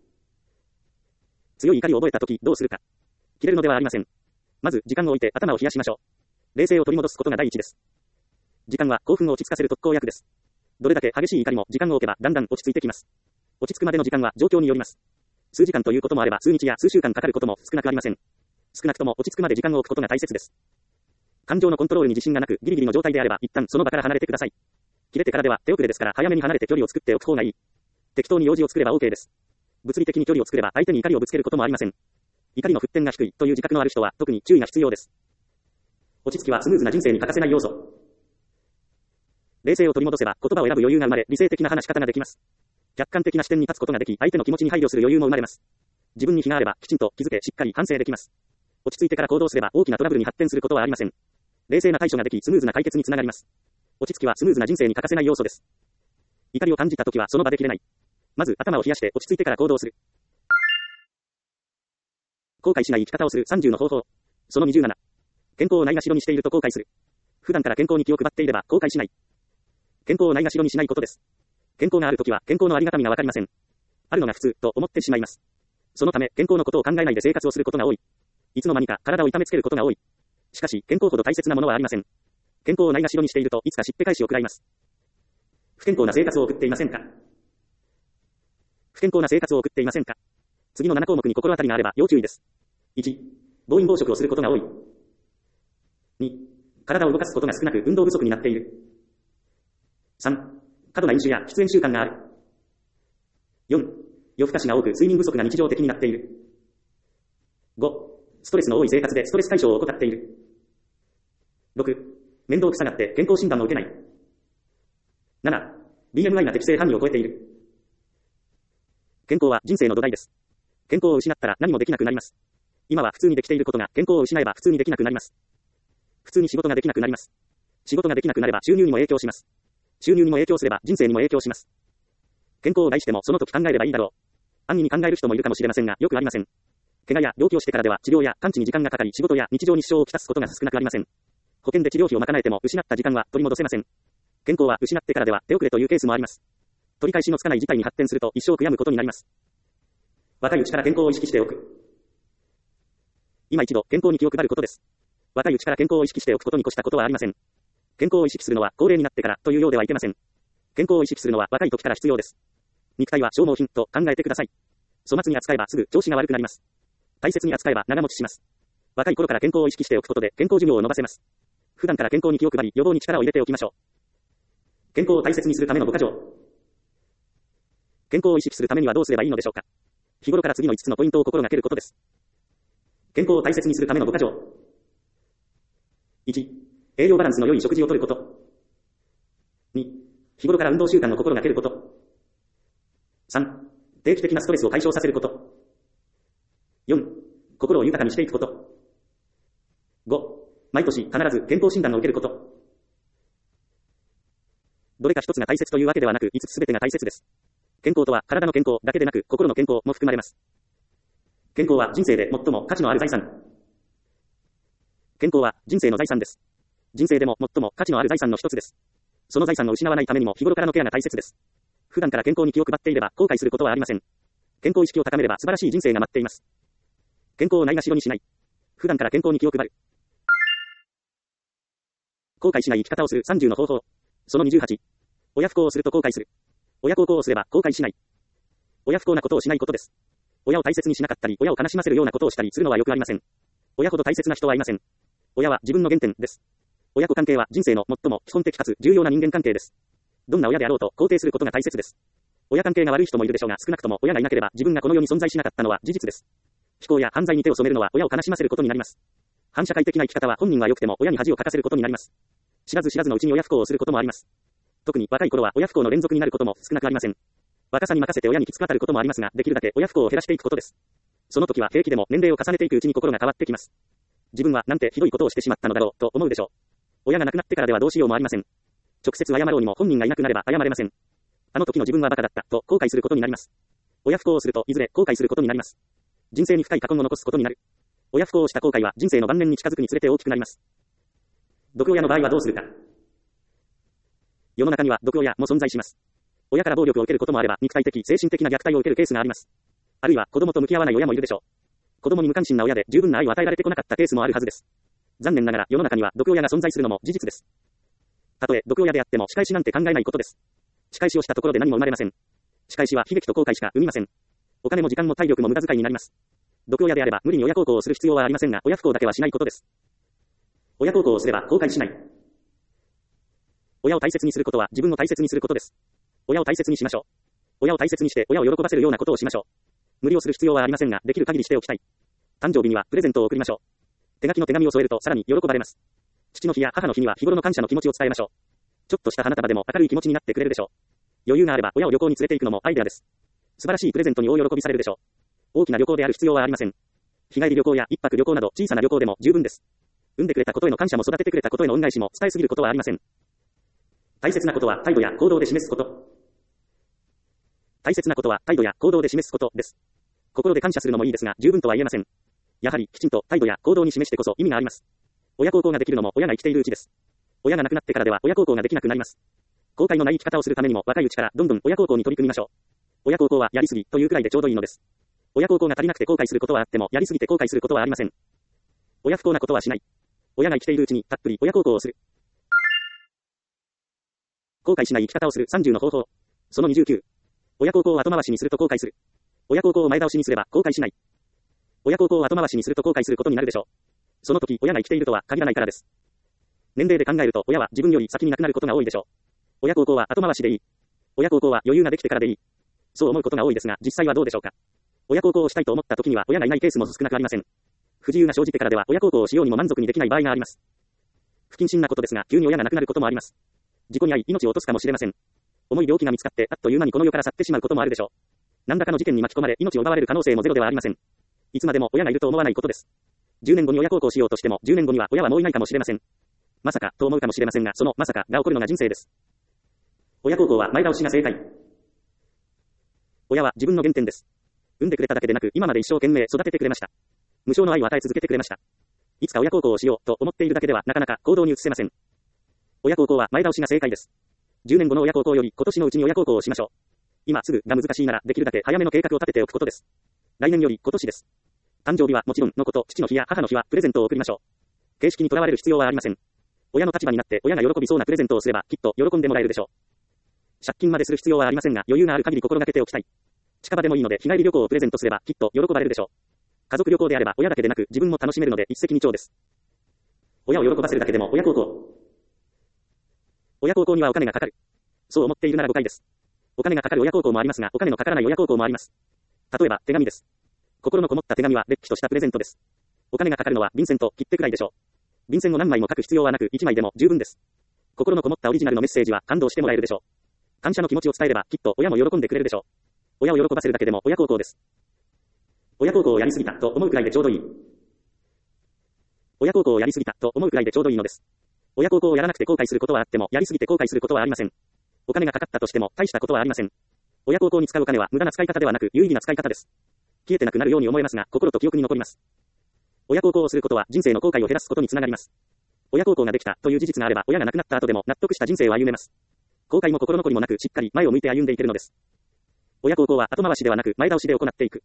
S1: 強い怒りを覚えた時どうするか。切れるのではありません。まず時間を置いて頭を冷やしましょう。冷静を取り戻すことが第一です。時間は興奮を落ち着かせる特効薬です。どれだけ激しい怒りも時間を置けばだんだん落ち着いてきます。落ち着くまでの時間は状況によります。数時間ということもあれば数日や数週間かかることも少なくありません。少なくとも落ち着くまで時間を置くことが大切です。感情のコントロールに自信がなくギリギリの状態であれば一旦その場から離れてください。切れてからでは手遅れですから早めに離れて距離を作っておく方がいい。適当に用事を作れば OK です。物理的に距離を作れば相手に怒りをぶつけることもありません。怒りの沸点が低いという自覚のある人は特に注意が必要です。落ち着きはスムーズな人生に欠かせない要素。冷静を取り戻せば言葉を選ぶ余裕が生まれ理性的な話し方ができます。客観的な視点に立つことができ相手の気持ちに配慮する余裕も生まれます。自分に非があればきちんと気づけしっかり反省できます。落ち着いてから行動すれば大きなトラブルに発展することはありません。冷静な対処ができスムーズな解決につながります。落ち着きはスムーズな人生に欠かせない要素です。怒りを感じたときはその場で切れない。まず頭を冷やして落ち着いてから行動する。後悔しない生き方をする30の方法。その27。健康をないがしろにしていると後悔する。普段から健康に気を配っていれば後悔しない。健康をないがしろにしないことです。健康があるときは健康のありがたみがわかりません。あるのが普通と思ってしまいます。そのため健康のことを考えないで生活をすることが多い。いつの間にか体を痛めつけることが多い。しかし健康ほど大切なものはありません。健康をないがしろにしているといつかしっぺ返しを食らいます。不健康な生活を送っていませんか？不健康な生活を送っていませんか？次の7項目に心当たりがあれば要注意です。1、暴飲暴食をすることが多い。2、体を動かすことが少なく運動不足になっている。3、過度な飲酒や喫煙習慣がある。4、夜更かしが多く睡眠不足が日常的になっている。5、ストレスの多い生活でストレス解消を怠っている。6、面倒くさがって健康診断を受けない。7、BMI が適正範囲を超えている。健康は人生の土台です。健康を失ったら何もできなくなります。今は普通にできていることが健康を失えば普通にできなくなります。普通に仕事ができなくなります。仕事ができなくなれば収入にも影響します。収入にも影響すれば人生にも影響します。健康を害してもその時考えればいいだろう。安易に考える人もいるかもしれませんがよくありません。怪我や病気をしてからでは治療や完治に時間がかかり仕事や日常に支障をきたすことが少なくありません。保険で治療費を賄えても失った時間は取り戻せません。健康は失ってからでは手遅れというケースもあります。取り返しのつかない事態に発展すると一生悔やむことになります。若いうちから健康を意識しておく。今一度健康に気を配ることです。若いうちから健康を意識しておくことに越したことはありません。健康を意識するのは高齢になってからというようではいけません。健康を意識するのは若い時から必要です。 肉体は消耗品と考えてください。粗末に扱えばすぐ調子が悪くなります。大切に扱えば長持ちします。若い頃から健康を意識しておくことで健康寿命を伸ばせます。普段から健康に気を配り予防に力を入れておきましょう。健康を大切にするための5か条。健康を意識するためにはどうすればいいのでしょうか。日頃から次の5つのポイントを心がけることです。健康を大切にするための5か条。1、栄養バランスの良い食事をとること。2、日頃から運動習慣を心がけること。3、定期的なストレスを解消させること。4、心を豊かにしていくこと。5、毎年必ず健康診断を受けること。どれか一つが大切というわけではなく、5つすべてが大切です。健康とは体の健康だけでなく、心の健康も含まれます。健康は人生で最も価値のある財産。健康は人生の財産です。人生でも最も価値のある財産の一つです。その財産を失わないためにも日頃からのケアが大切です。普段から健康に気を配っていれば後悔することはありません。健康意識を高めれば素晴らしい人生が待っています。健康をないがしろにしない。普段から健康に気を配る。後悔しない生き方をする30の方法。その28。親不孝をすると後悔する。親孝行をすれば後悔しない。親不孝なことをしないことです。親を大切にしなかったり、親を悲しませるようなことをしたりするのはよくありません。親ほど大切な人はいません。親は自分の原点です。親子関係は人生の最も基本的かつ重要な人間関係です。どんな親であろうと肯定することが大切です。親関係が悪い人もいるでしょうが、少なくとも親がいなければ自分がこの世に存在しなかったのは事実です。非行や犯罪に手を染めるのは親を悲しませることになります。反社会的な生き方は本人は良くても親に恥をかかせることになります。知らず知らずのうちに親不孝をすることもあります。特に若い頃は親不孝の連続になることも少なくありません。若さに任せて親にきつく当たることもありますが、できるだけ親不孝を減らしていくことです。その時は平気でも年齢を重ねていくうちに心が変わってきます。自分はなんてひどいことをしてしまったのだろうと思うでしょう。親が亡くなってからではどうしようもありません。直接謝ろうにも本人がいなくなれば謝れません。あの時の自分はバカだったと後悔することになります。親不孝をするといずれ後悔することになります。人生に深い過去を残すことになる。親不孝をした後悔は人生の晩年に近づくにつれて大きくなります。毒親の場合はどうするか。世の中には毒親も存在します。親から暴力を受けることもあれば、肉体的、精神的な虐待を受けるケースがあります。あるいは子供と向き合わない親もいるでしょう。子供に無関心な親で十分な愛を与えられてこなかったケースもあるはずです。残念ながら世の中には毒親が存在するのも事実です。たとえ毒親であっても仕返しなんて考えないことです。仕返しをしたところで何も生まれません。仕返しは悲劇と後悔しか生みません。お金も時間も体力も無駄遣いになります。毒親であれば無理に親孝行をする必要はありませんが、親不孝だけはしないことです。親孝行をすれば後悔しない。親を大切にすることは自分を大切にすることです。親を大切にしましょう。親を大切にして親を喜ばせるようなことをしましょう。無理をする必要はありませんが、できる限りしておきたい。誕生日にはプレゼントを贈りましょう。手書きの手紙を添えるとさらに喜ばれます。父の日や母の日には日頃の感謝の気持ちを伝えましょう。ちょっとした花束でも明るい気持ちになってくれるでしょう。余裕があれば親を旅行に連れて行くのもアイデアです。素晴らしいプレゼントに大喜びされるでしょう。大きな旅行である必要はありません。日帰り旅行や一泊旅行など小さな旅行でも十分です。産んでくれたことへの感謝も育ててくれたことへの恩返しも伝えすぎることはありません。大切なことは態度や行動で示すこと。大切なことは態度や行動で示すことです。心で感謝するのもいいですが、十分とは言えません。やはりきちんと態度や行動に示してこそ意味があります。親孝行ができるのも親が生きているうちです。親が亡くなってからでは親孝行ができなくなります。後悔のない生き方をするためにも若いうちからどんどん親孝行に取り組みましょう。親孝行はやりすぎというくらいでちょうどいいのです。親孝行が足りなくて後悔することはあっても、やりすぎて後悔することはありません。親不孝なことはしない。親が生きているうちにたっぷり親孝行をする。後悔しない生き方をする30の方法。その29。親孝行を後回しにすると後悔する。親孝行を前倒しにすれば後悔しない。親孝行を後回しにすると後悔することになるでしょう。その時親が生きているとは限らないからです。年齢で考えると親は自分より先に亡くなることが多いでしょう。親孝行は後回しでいい。親孝行は余裕ができてからでいい。そう思うことが多いですが、実際はどうでしょうか。親孝行をしたいと思った時には親がいないケースも少なくありません。不自由が生じてからでは親孝行をしようにも満足にできない場合があります。不謹慎なことですが、急に親が亡くなることもあります。事故に遭い命を落とすかもしれません。重い病気が見つかってあっという間にこの世から去ってしまうこともあるでしょう。何らかの事件に巻き込まれ命を奪われる可能性もゼロではありません。いつまでも親がいると思わないことです。10年後に親孝行しようとしても10年後には親はもういないかもしれません。まさかと思うかもしれませんが、そのまさかが起こるのが人生です。親孝行は前倒しが正解。親は自分の原点です。産んでくれただけでなく今まで一生懸命育ててくれました。無償の愛を与え続けてくれました。いつか親孝行をしようと思っているだけではなかなか行動に移せません。親孝行は前倒しが正解です。10年後の親孝行より今年のうちに親孝行をしましょう。今すぐが難しいならできるだけ早めの計画を立てておくことです。来年より今年です。誕生日はもちろんのこと、父の日や母の日はプレゼントを贈りましょう。形式にとらわれる必要はありません。親の立場になって親が喜びそうなプレゼントをすればきっと喜んでもらえるでしょう。 借金までする必要はありませんが、余裕がある限り心がけておきたい。近場でもいいので日帰り旅行をプレゼントすればきっと喜ばれるでしょう。家族旅行であれば親だけでなく自分も楽しめるので一石二鳥です。親を喜ばせるだけでも親孝行。親孝行にはお金がかかる。そう思っているなら誤解です。お金がかかる親孝行もありますが、お金のかからない親孝行もあります。例えば、手紙です。心のこもった手紙は、れっきとしたプレゼントです。お金がかかるのは、便箋と切手くらいでしょう。便箋を何枚も書く必要はなく、1枚でも十分です。心のこもったオリジナルのメッセージは、感動してもらえるでしょう。感謝の気持ちを伝えれば、きっと親も喜んでくれるでしょう。親を喜ばせるだけでも親孝行です。親孝行をやりすぎたと思うくらいでちょうどいい。親孝行をやりすぎたと思うくらいでちょうどいいのです。親孝行をやらなくて後悔することはあっても、やりすぎて後悔することはありません。お金がかかったとしても、大したことはありません。親孝行に使うお金は無駄な使い方ではなく、有意義な使い方です。消えてなくなるように思えますが、心と記憶に残ります。親孝行をすることは人生の後悔を減らすことにつながります。親孝行ができたという事実があれば、親が亡くなった後でも納得した人生を歩めます。後悔も心残りもなく、しっかり前を向いて歩んでいけるのです。親孝行は後回しではなく、前倒しで行っていく。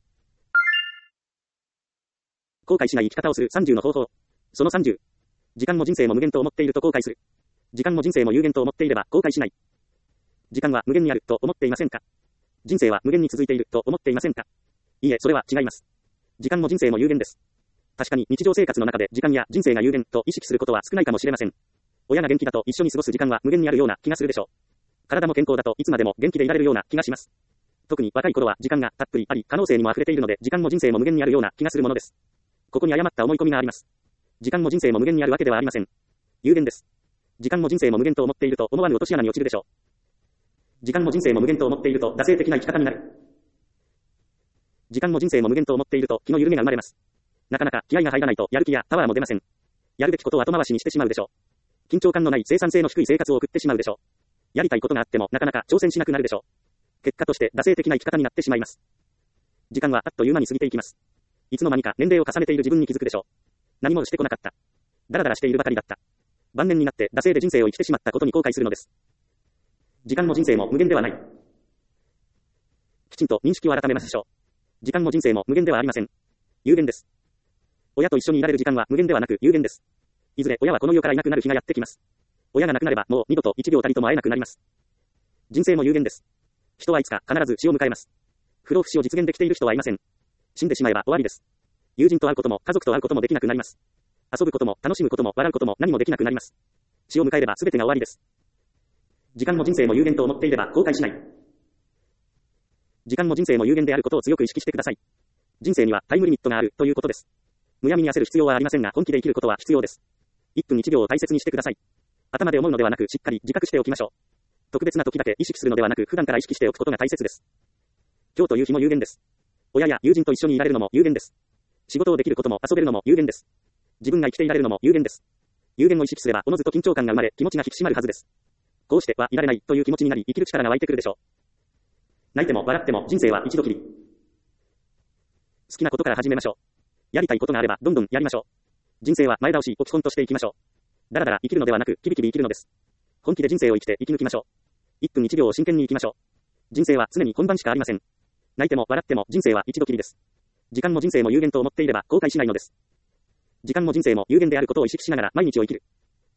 S1: 後悔しない生き方をする30の方法。その30。時間も人生も無限と思っていると後悔する。時間も人生も有限と思っていれば後悔しない。時間は無限にあると思っていませんか？人生は無限に続いていると思っていませんか？いいえ、それは違います。時間も人生も有限です。確かに日常生活の中で時間や人生が有限と意識することは少ないかもしれません。親が元気だと一緒に過ごす時間は無限にあるような気がするでしょう。体も健康だといつまでも元気でいられるような気がします。特に若い頃は時間がたっぷりあり可能性にも溢れているので時間も人生も無限にあるような気がするものです。ここに誤った思い込みがあります。時間も人生も無限にあるわけではありません。有限です。時間も人生も無限と思っていると思わぬ落とし穴に落ちるでしょう。時間も人生も無限と思っていると惰性的な生き方になる。時間も人生も無限と思っていると気の緩みが生まれます。なかなか気合が入らないとやる気やパワーも出ません。やるべきことを後回しにしてしまうでしょう。緊張感のない生産性の低い生活を送ってしまうでしょう。やりたいことがあってもなかなか挑戦しなくなるでしょう。結果として惰性的な生き方になってしまいます。時間はあっという間に過ぎていきます。いつの間にか年齢を重ねている自分に気づくでしょう。何もしてこなかった。だらだらしているばかりだった。晩年になって惰性で人生を生きてしまったことに後悔するのです。時間も人生も無限ではない。きちんと認識を改めましょう。時間も人生も無限ではありません。有限です。親と一緒にいられる時間は無限ではなく有限です。いずれ親はこの世からいなくなる日がやってきます。親が亡くなればもう二度と一秒たりとも会えなくなります。人生も有限です。人はいつか必ず死を迎えます。不老不死を実現できている人はいません。死んでしまえば終わりです。友人と会うことも家族と会うこともできなくなります。遊ぶことも楽しむことも笑うことも何もできなくなります。死を迎えれば全てが終わりです。時間も人生も有限と思っていれば後悔しない。時間も人生も有限であることを強く意識してください。人生にはタイムリミットがあるということです。むやみに焦る必要はありませんが本気で生きることは必要です。1分1秒を大切にしてください。頭で思うのではなくしっかり自覚しておきましょう。特別な時だけ意識するのではなく普段から意識しておくことが大切です。今日という日も有限です。親や友人と一緒にいられるのも有限です。仕事をできることも遊べるのも有限です。自分が生きていられるのも有限です。有限を意識すればおのずと緊張感が生まれ気持ちが引き締まるはずです。こうしてはいられないという気持ちになり生きる力が湧いてくるでしょう。泣いても笑っても人生は一度きり。好きなことから始めましょう。やりたいことがあればどんどんやりましょう。人生は前倒しを基本としていきましょう。だらだら生きるのではなくキビキビ生きるのです。本気で人生を生きて生き抜きましょう。1分1秒を真剣に生きましょう。人生は常に本番しかありません。泣いても笑っても人生は一度きりです。時間も人生も有限と思っていれば後悔しないのです。時間も人生も有限であることを意識しながら毎日を生きる。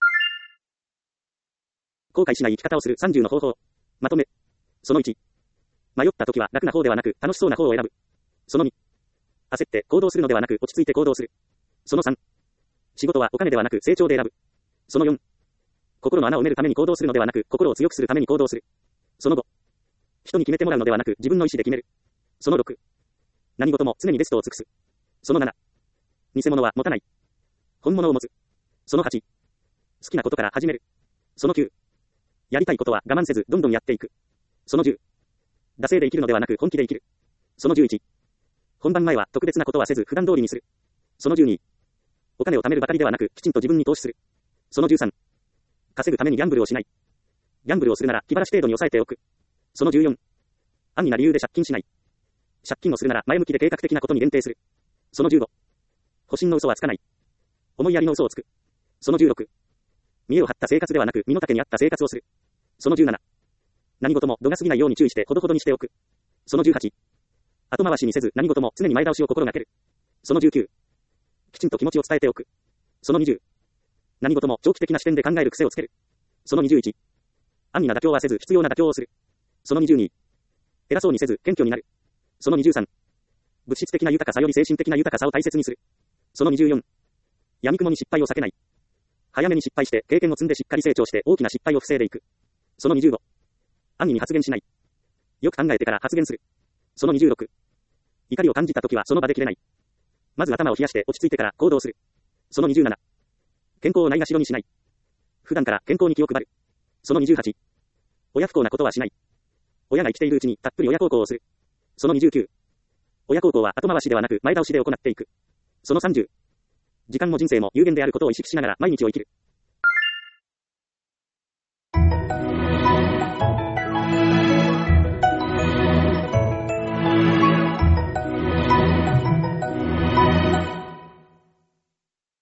S1: 後悔しない生き方をする30の方法。まとめ。その1。迷った時は楽な方ではなく楽しそうな方を選ぶ。その2。焦って行動するのではなく落ち着いて行動する。その3。仕事はお金ではなく成長で選ぶ。その4。心の穴を埋めるために行動するのではなく心を強くするために行動する。その5。人に決めてもらうのではなく自分の意思で決める。その6。何事も常にベストを尽くす。その7。偽物は持たない。本物を持つ。その8。好きなことから始める。その9。やりたいことは我慢せずどんどんやっていく。その10。惰性で生きるのではなく本気で生きる。その11。本番前は特別なことはせず普段通りにする。その12。お金を貯めるばかりではなくきちんと自分に投資する。その13。稼ぐためにギャンブルをしない。ギャンブルをするなら気晴らし程度に抑えておく。その14。安易な理由で借金しない。借金をするなら前向きで計画的なことに限定する。その15。保身の嘘はつかない。思いやりの嘘をつく。その16。見栄を張った生活ではなく身の丈に合った生活をする。その17。何事も度が過ぎないように注意してほどほどにしておく。その18。後回しにせず何事も常に前倒しを心がける。その19。きちんと気持ちを伝えておく。その20。何事も長期的な視点で考える癖をつける。その21。安易な妥協はせず必要な妥協をする。 その22。偉そうにせず、謙虚になる。その23。物質的な豊かさより精神的な豊かさを大切にする。その24。闇雲に失敗を避けない。早めに失敗して経験を積んでしっかり成長して大きな失敗を防いでいく。その25。安易に発言しない。よく考えてから発言する。その26。怒りを感じたときはその場で切れない。まず頭を冷やして落ち着いてから行動する。その27。健康をないがしろにしない。普段から健康に気を配る。その28。親不孝なことはしない。親が生きているうちにたっぷり親孝行をする。その29。親孝行は後回しではなく前倒しで行っていく。その30。時間も人生も有限であることを意識しながら毎日を生きる。